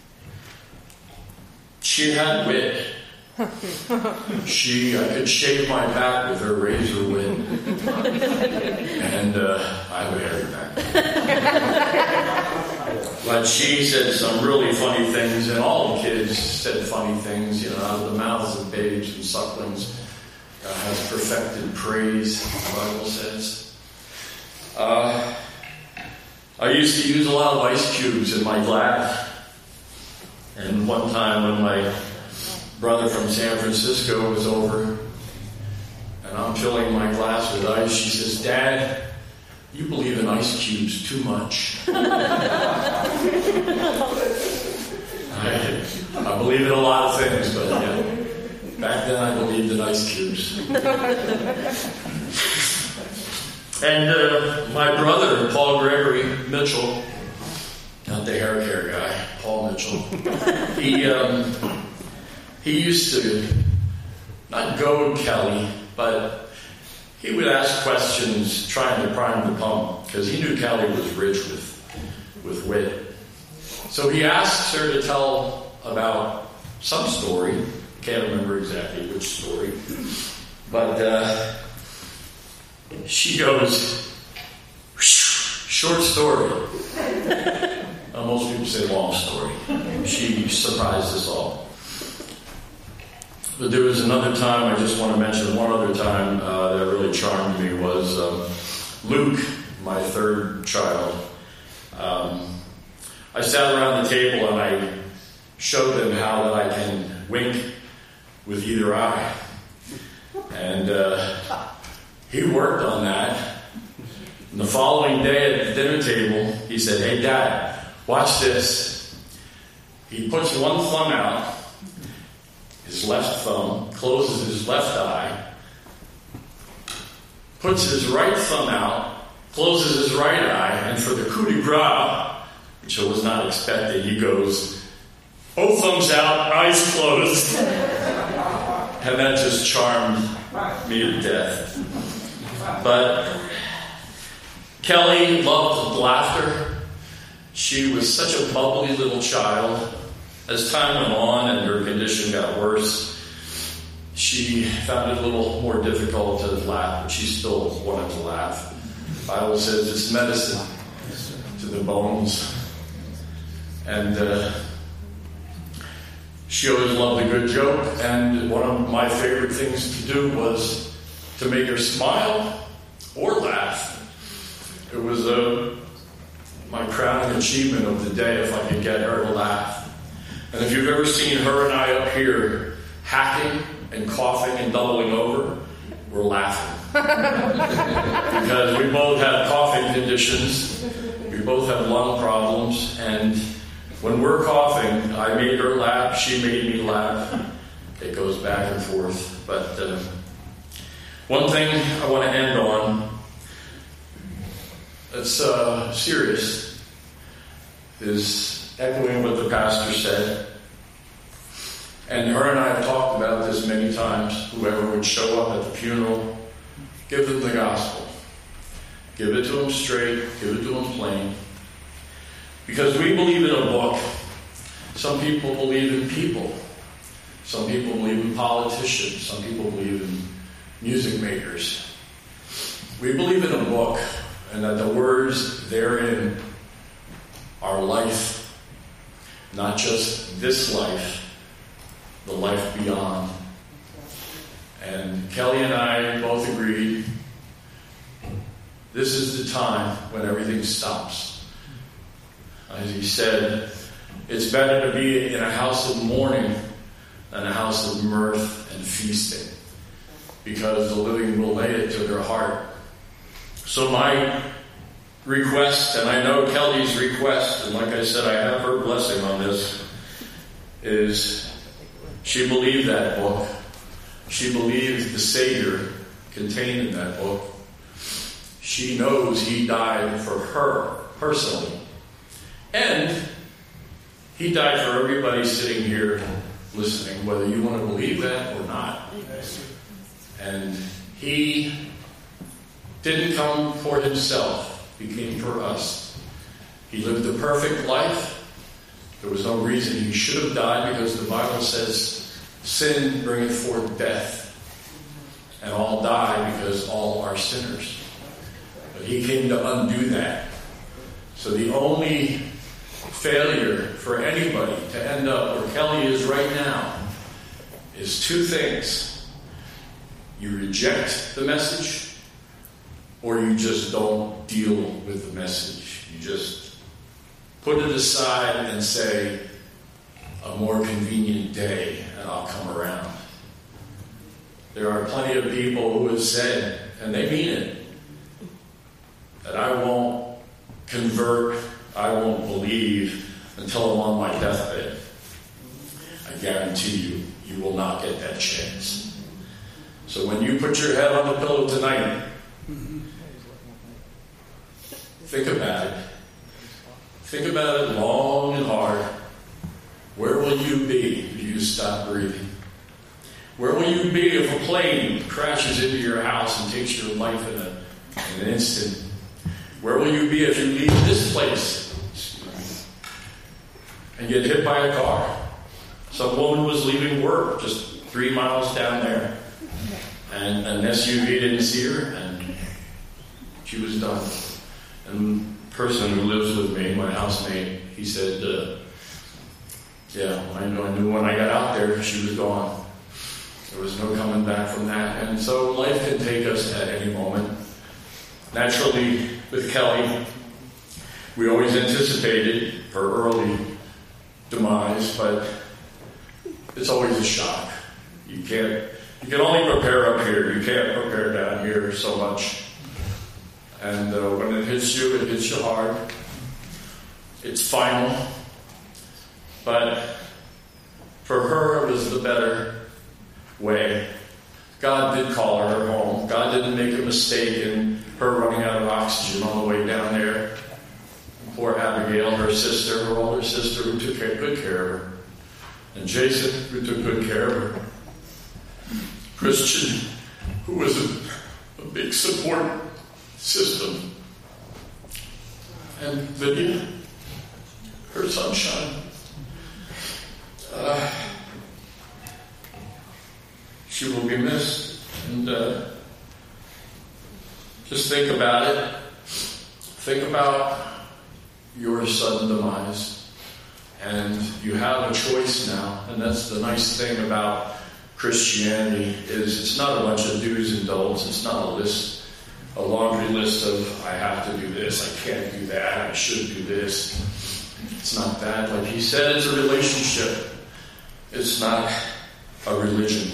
J: she had wit. She, I could shave my back with her razor wit. And uh, I would have her back. But she said some really funny things, and all the kids said funny things, you know, out of the mouths of babes and sucklings. God has perfected praise, the Bible says. Uh, I used to use a lot of ice cubes in my glass. And one time when my brother from San Francisco was over, and I'm filling my glass with ice, she says, Dad, you believe in ice cubes too much. I, I believe in a lot of things, but yeah, back then I believed in ice cubes. And uh, my brother, Paul Gregory Mitchell, not the hair care guy, Paul Mitchell, he um, he used to not goad Kelly, but he would ask questions trying to prime the pump, because he knew Kelly was rich with, with wit. So he asks her to tell about some story. Can't remember exactly which story. But uh, she goes, short story. Well, most people say long story. she surprised us all. But there was another time, I just want to mention one other time uh, that really charmed me was um, Luke, my third child. Um, I sat around the table and I showed them how that I can wink with either eye. And uh, he worked on that. And the following day at the dinner table, he said, "Hey, Dad, watch this." He puts one thumb out, his left thumb, closes his left eye, puts his right thumb out, closes his right eye, and for the coup de grace, which I was not expecting, he goes, both thumbs out, eyes closed. And that just charmed me to death. But Kelly loved laughter. She was such a bubbly little child. As time went on and her condition got worse, she found it a little more difficult to laugh, but she still wanted to laugh. The Bible says it's medicine to the bones. And uh, she always loved a good joke, and one of my favorite things to do was to make her smile or laugh. It was uh, my crowning achievement of the day if I could get her to laugh. And if you've ever seen her and I up here hacking and coughing and doubling over, we're laughing. Because we both have coughing conditions, we both have lung problems, and when we're coughing, I made her laugh, she made me laugh. It goes back and forth. But uh, one thing I want to end on, that's uh, serious, is echoing what the pastor said. And her and I have talked about this many times. Whoever would show up at the funeral, give them the gospel. Give it to them straight, give it to them plain. Because we believe in a book. Some people believe in people. Some people believe in politicians. Some people believe in music makers. We believe in a book, and that the words therein are life. Not just this life, the life beyond. And Kelly and I both agreed this is the time when everything stops. As he said, it's better to be in a house of mourning than a house of mirth and feasting, because the living will lay it to their heart. So my request, and I know Kelly's request, and like I said, I have her blessing on this, is she believed that book. She believed the Savior contained in that book. She knows he died for her personally. And he died for everybody sitting here listening, whether you want to believe that or not. And he didn't come for himself. He came for us. He lived a perfect life. There was no reason he should have died, because the Bible says sin bringeth forth death. And all die because all are sinners. But he came to undo that. So the only failure for anybody to end up where Kelly is right now is two things. You reject the message, or you just don't deal with the message. You just put it aside and say, a more convenient day, and I'll come around. There are plenty of people who have said, and they mean it, that I won't convert, I won't believe until I'm on my deathbed. I guarantee you, you will not get that chance. So when you put your head on the pillow tonight, think about it. Think about it long and hard. Where will you be if you stop breathing? Where will you be if a plane crashes into your house and takes your life in, a, in an instant? Where will you be if you leave this place and get hit by a car? Some woman was leaving work just three miles down there, and an S U V didn't see her, and she was done. And the person who lives with me, my housemate, he said, uh, yeah, I knew, I knew when I got out there, she was gone. There was no coming back from that. And so life can take us at any moment. Naturally, with Kelly, we always anticipated her early demise, but it's always a shock. You can't, you can only prepare up here. You can't prepare down here so much. And uh, when it hits you, it hits you hard. It's final. But for her, it was the better way. God did call her home. God didn't make a mistake in her running out of oxygen on the way down there. Poor Abigail, her sister, her older sister, who took good care of her. And Jason, who took good care of her. Christian, who was a, a big support system. And Lydia, her sunshine. Uh, she will be missed. And uh, just think about it. Think about your sudden demise. And you have a choice now. And that's the nice thing about Christianity, is it's not a bunch of do's and don'ts. It's not a list, a laundry list of I have to do this, I can't do that, I should do this. It's not that. Like he said, it's a relationship. It's not a religion.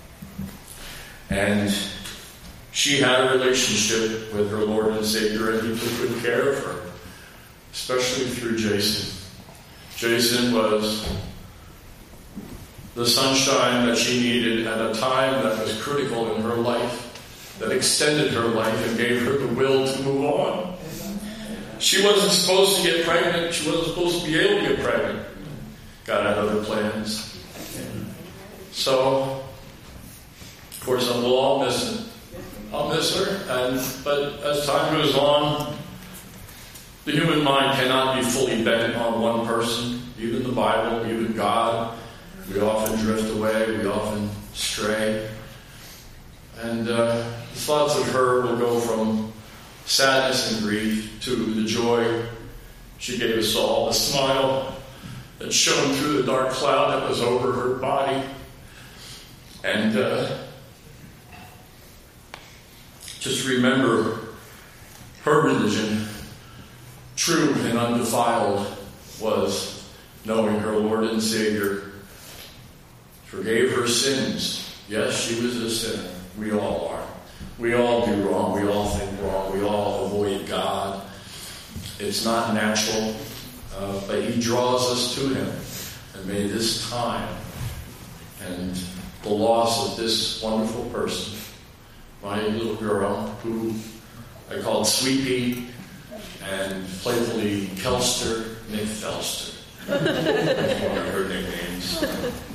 J: And she had a relationship with her Lord and Savior, and he took good care of her, especially through Jason. Jason was the sunshine that she needed at a time that was critical in her life, that extended her life and gave her the will to move on. She wasn't supposed to get pregnant. She wasn't supposed to be able to get pregnant. God had other plans. So, of course, we'll all miss it. I'll miss her. And but as time goes on, the human mind cannot be fully bent on one person. Even the Bible, even God. We often drift away. We often stray. And uh, the thoughts of her will go from sadness and grief to the joy she gave us all, the smile that shone through the dark cloud that was over her body. And uh, just remember her religion, true and undefiled, was knowing her Lord and Savior forgave her sins. Yes, she was a sinner. We all are. We all do wrong. We all think wrong. We all avoid God. It's not natural, uh, but he draws us to him. And may this time and the loss of this wonderful person, my little girl, who I called Sweet Pea and playfully Kelster McFelster. That's one of her nicknames.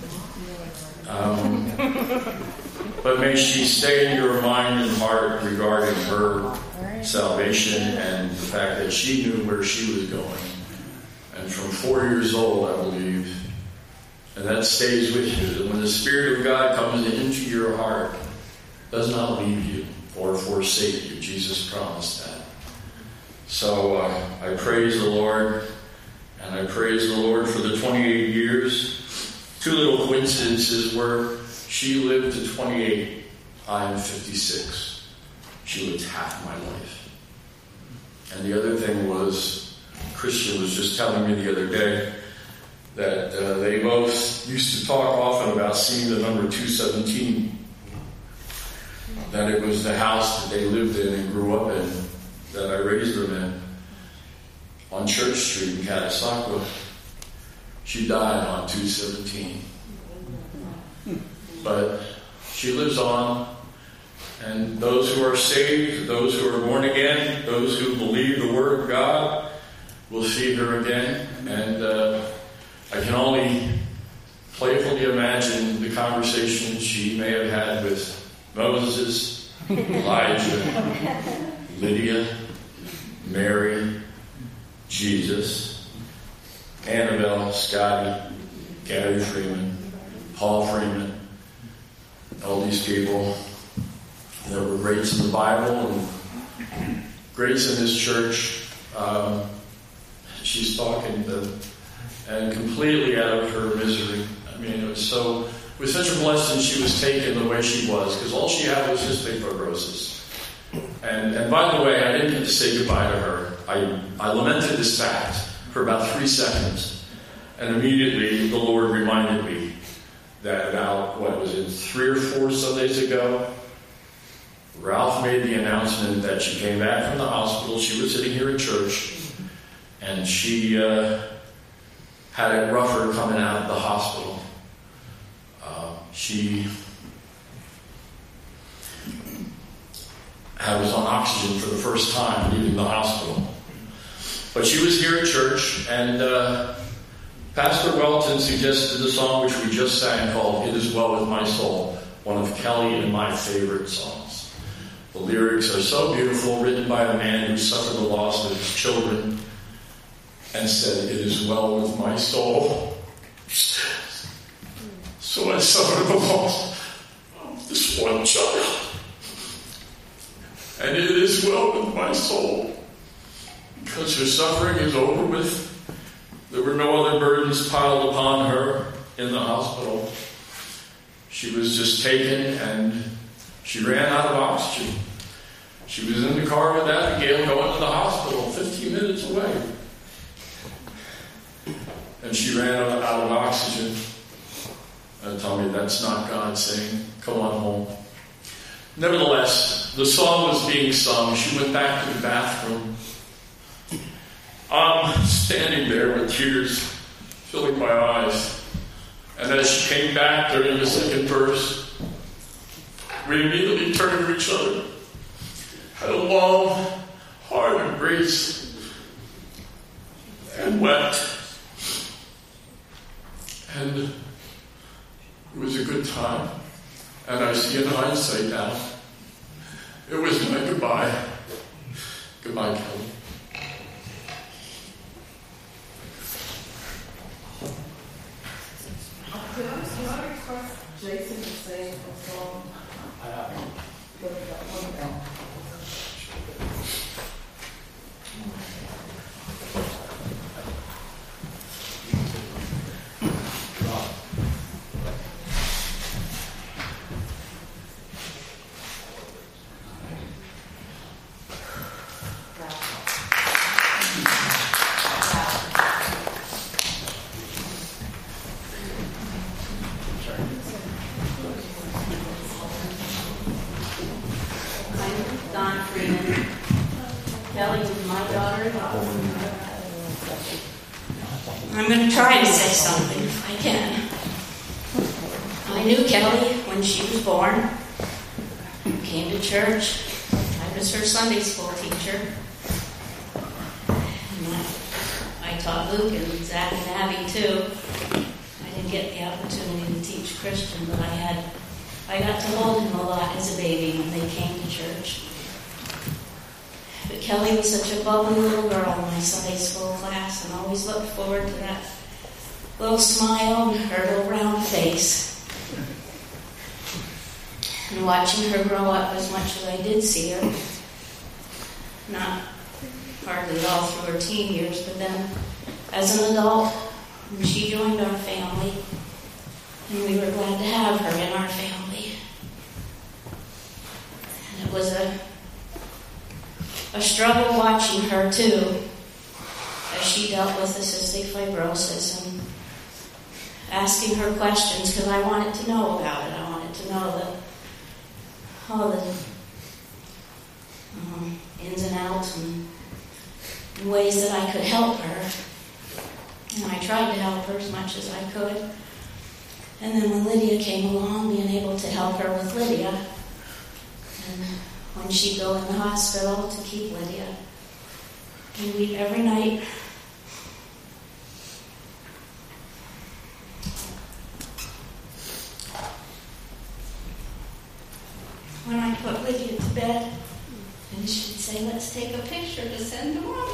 J: Um, but may she stay in your mind and heart regarding her salvation and the fact that she knew where she was going. And from four years old, I believe, and that stays with you, that when the Spirit of God comes into your heart, does not leave you or forsake you. Jesus promised that. So uh, I praise the Lord, and I praise the Lord for the twenty-eight years. Two little coincidences where she lived to twenty-eight, I am fifty-six. She lived half my life. And the other thing was, Christian was just telling me the other day that uh, they both used to talk often about seeing the number two seventeen. That it was the house that they lived in and grew up in, that I raised them in, on Church Street in Catasauqua. She died on two seventeen. But she lives on, and those who are saved, those who are born again, those who believe the Word of God will see her again. And uh, I can only playfully imagine the conversation she may have had with Moses, Elijah, Lydia, Mary, Jesus, Annabelle, Scotty, Gary Freeman, Paul Freeman, all these people that were greats in the Bible and greats in this church. Um, she's talking to them and completely completely out of her misery. I mean, it was so, it was such a blessing she was taken the way she was, because all she had was cystic fibrosis. And, and by the way, I didn't get to say goodbye to her. I, I lamented this fact for about three seconds. And immediately the Lord reminded me that about, what was it, three or four Sundays ago, Ralph made the announcement that she came back from the hospital. She was sitting here at church, and she uh, had it rougher coming out of the hospital. Uh, she I was on oxygen for the first time leaving the hospital. But she was here at church, and uh, Pastor Welton suggested a song which we just sang called It Is Well With My Soul, one of Kelly and my favorite songs. The lyrics are so beautiful, written by a man who suffered the loss of his children and said, "It is well with my soul." So I suffered the loss of this one child. And it is well with my soul, because her suffering is over with. There were no other burdens piled upon her in the hospital. She was just taken, and she ran out of oxygen. She was in the car with Abigail going to the hospital, fifteen minutes away. And she ran out of oxygen. And told me that's not God saying, "Come on home." Nevertheless, the song was being sung. She went back to the bathroom. I'm standing there with tears filling my eyes. And as she came back during the second verse, we immediately turned to each other, had a long, hard embrace, and wept. And it was a good time. And I see in hindsight now, it was my goodbye. Goodbye, Kelly.
F: Can I, can I request Jason to sing a song?
G: I'm going to try to say something if I can. I knew Kelly when she was born. Came to church. I was her Sunday school teacher. And I, I taught Luke and Zach and Abby too. I didn't get the opportunity to teach Christian, but I had. I got to hold him a lot as a baby when they came to church. But Kelly was such a bubbly little girl in my Sunday school class, and always looked forward to that little smile and her little round face. And watching her grow up as much as I did see her, not hardly at all through her teen years, but then as an adult, when she joined our family, and we were glad to have her in our family. And it was a A struggle watching her, too, as she dealt with the cystic fibrosis and asking her questions, because I wanted to know about it. I wanted to know the, all the um, ins and outs and ways that I could help her. And I tried to help her as much as I could. And then when Lydia came along, being able to help her with Lydia, and when she'd go in the hospital to keep Lydia. And we'd every night. When I put Lydia to bed, and she'd say, "Let's take a picture to send to Mom."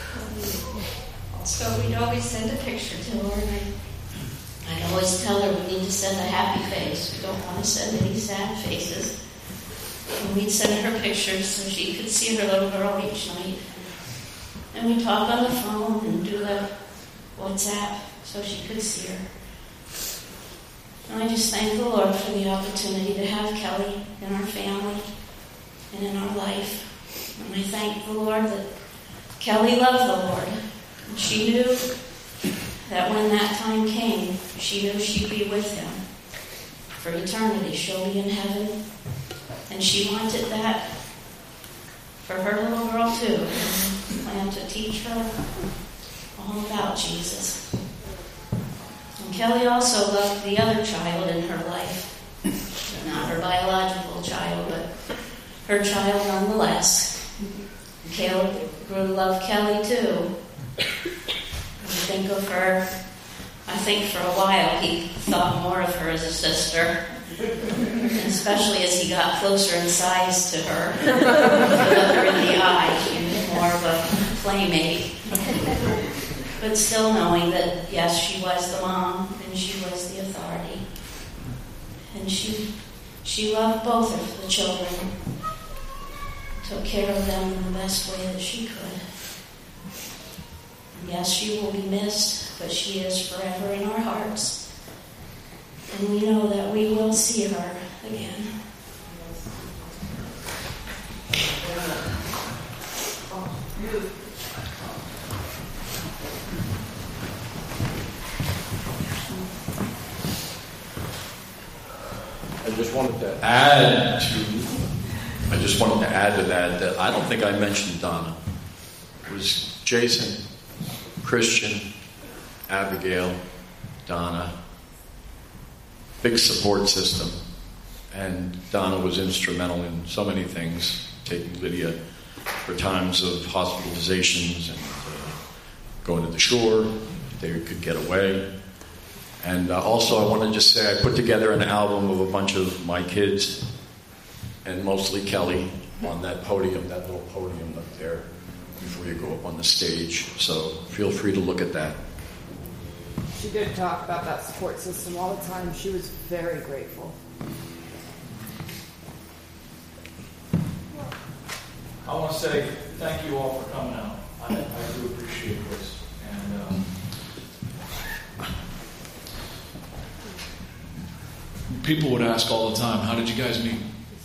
G: So we'd always send a picture to her, and I'd, I'd always tell her we need to send a happy face. We don't want to send any sad faces. And we'd send her pictures so she could see her little girl each night. And we'd talk on the phone and do the WhatsApp so she could see her. And I just thank the Lord for the opportunity to have Kelly in our family and in our life. And I thank the Lord that Kelly loved the Lord. And she knew that when that time came, she knew she'd be with him for eternity. She'll be in heaven. And she wanted that for her little girl too. And planned to teach her all about Jesus. And Kelly also loved the other child in her life. Not her biological child, but her child nonetheless. And Caleb grew to love Kelly too. I think of her, I think for a while he thought more of her as a sister. Especially as he got closer in size to her. He looked her in the eye. She was more of a playmate. But still knowing that, yes, she was the mom and she was the authority. And she she loved both of the children. Took care of them in the best way that she could. Yes, she will be missed, but she is forever in our hearts. And we know that we will see her again.
J: I just wanted to add to, I just wanted to add to that, that I don't think I mentioned Donna. It was Jason, Christian, Abigail, Donna. Big support system. And Donna was instrumental in so many things, taking Lydia for times of hospitalizations and uh, going to the shore. They could get away. And uh, also I want to just say I put together an album of a bunch of my kids and mostly Kelly on that podium, that little podium up there before you go up on the stage. So feel free to look at that.
K: She did talk about that support system all the time. She was very grateful.
L: I want to say thank you all for coming out. I, I do appreciate this. And um, people would ask all the time, how did you guys meet?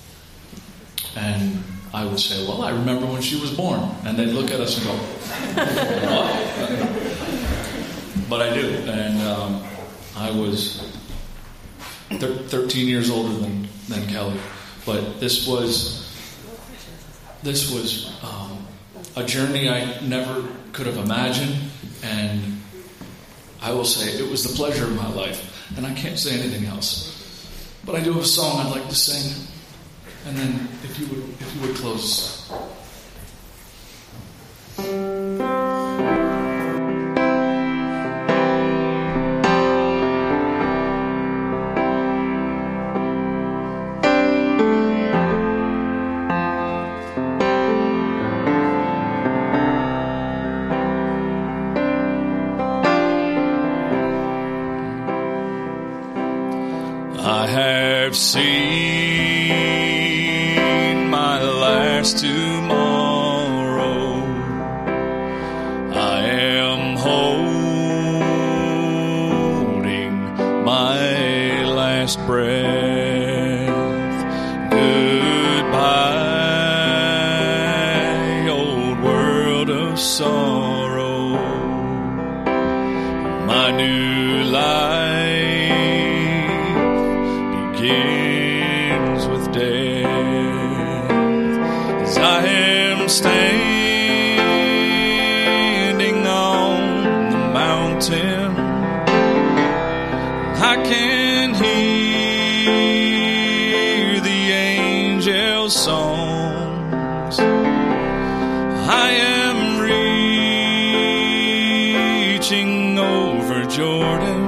L: And I would say, well, I remember when she was born. And they'd look at us and go, what? But I do. And um, I was thir- thirteen years older than, than Kelly. But this was... This was um, a journey I never could have imagined, and I will say it was the pleasure of my life, and I can't say anything else. But I do have a song I'd like to sing, and then if you would, if you would close.
M: I've seen my last tomorrow. I am holding my last breath. Goodbye, old world of sorrow. My new life begins with death, as I am standing on the mountain. I can hear the angels' songs. I am reaching over Jordan.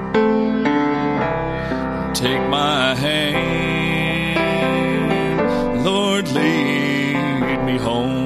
M: Take my hand, Lord, lead me home.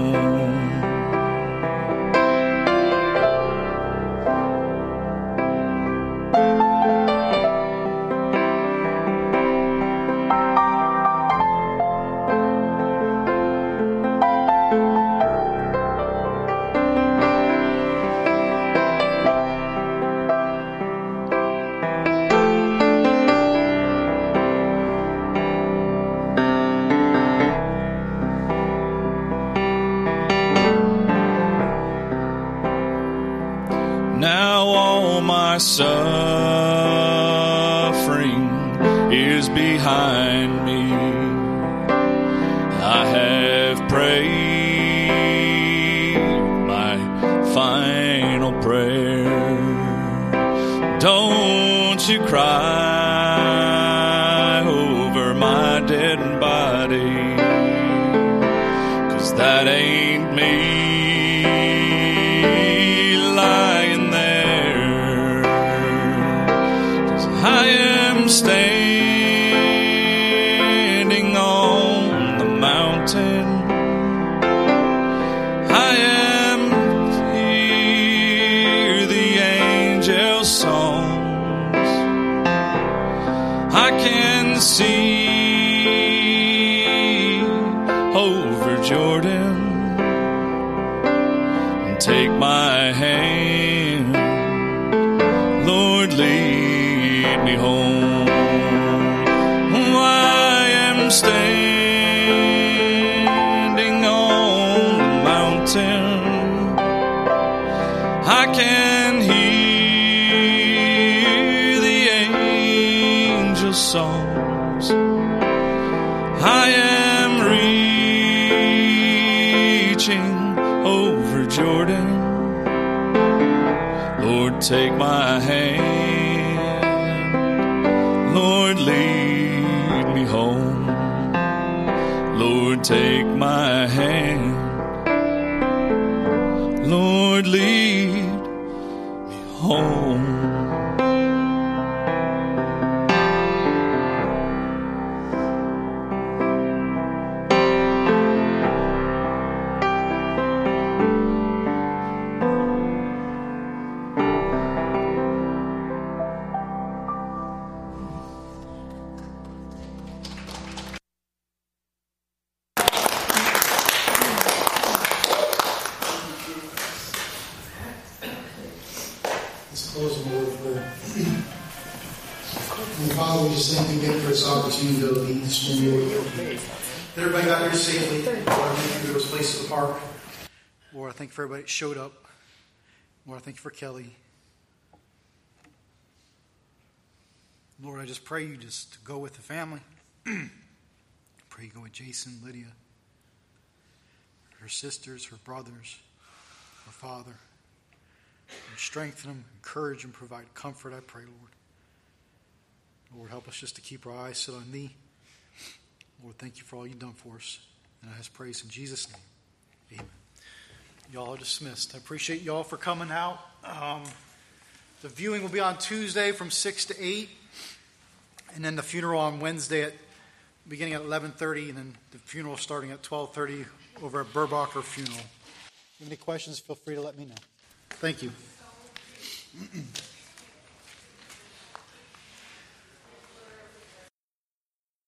M: suffering is behind me. I have prayed my final prayer. Don't you cry over my dead body, 'cause that ain't me. Standing on the mountain, I am hear the angels' songs. I can see over Jordan and take my hand, Lord, lead me home. Standing on the mountain, I can hear the angels' songs. I am reaching over Jordan. Lord, take my hand. Lord, lead me home. Lord, take my hand. Lord, lead me home.
A: Opportunity to lead this morning. Everybody got here safely. Lord, I thank you for those places to park. Lord, I thank you for everybody that showed up. Lord, I thank you for Kelly. Lord, I just pray you just to go with the family. Pray you go with Jason, Lydia, her sisters, her brothers, her father. And strengthen them, encourage them, provide comfort, I pray, Lord. Lord, help us just to keep our eyes set on thee. Lord, thank you for all you've done for us. And I ask praise in Jesus' name. Amen. Y'all are dismissed. I appreciate y'all for coming out. Um, the viewing will be on Tuesday from six to eight. And then the funeral on Wednesday at beginning at eleven thirty. And then the funeral starting at twelve thirty over at Burbacher Funeral. If you have any questions, feel free to let me know. Thank you.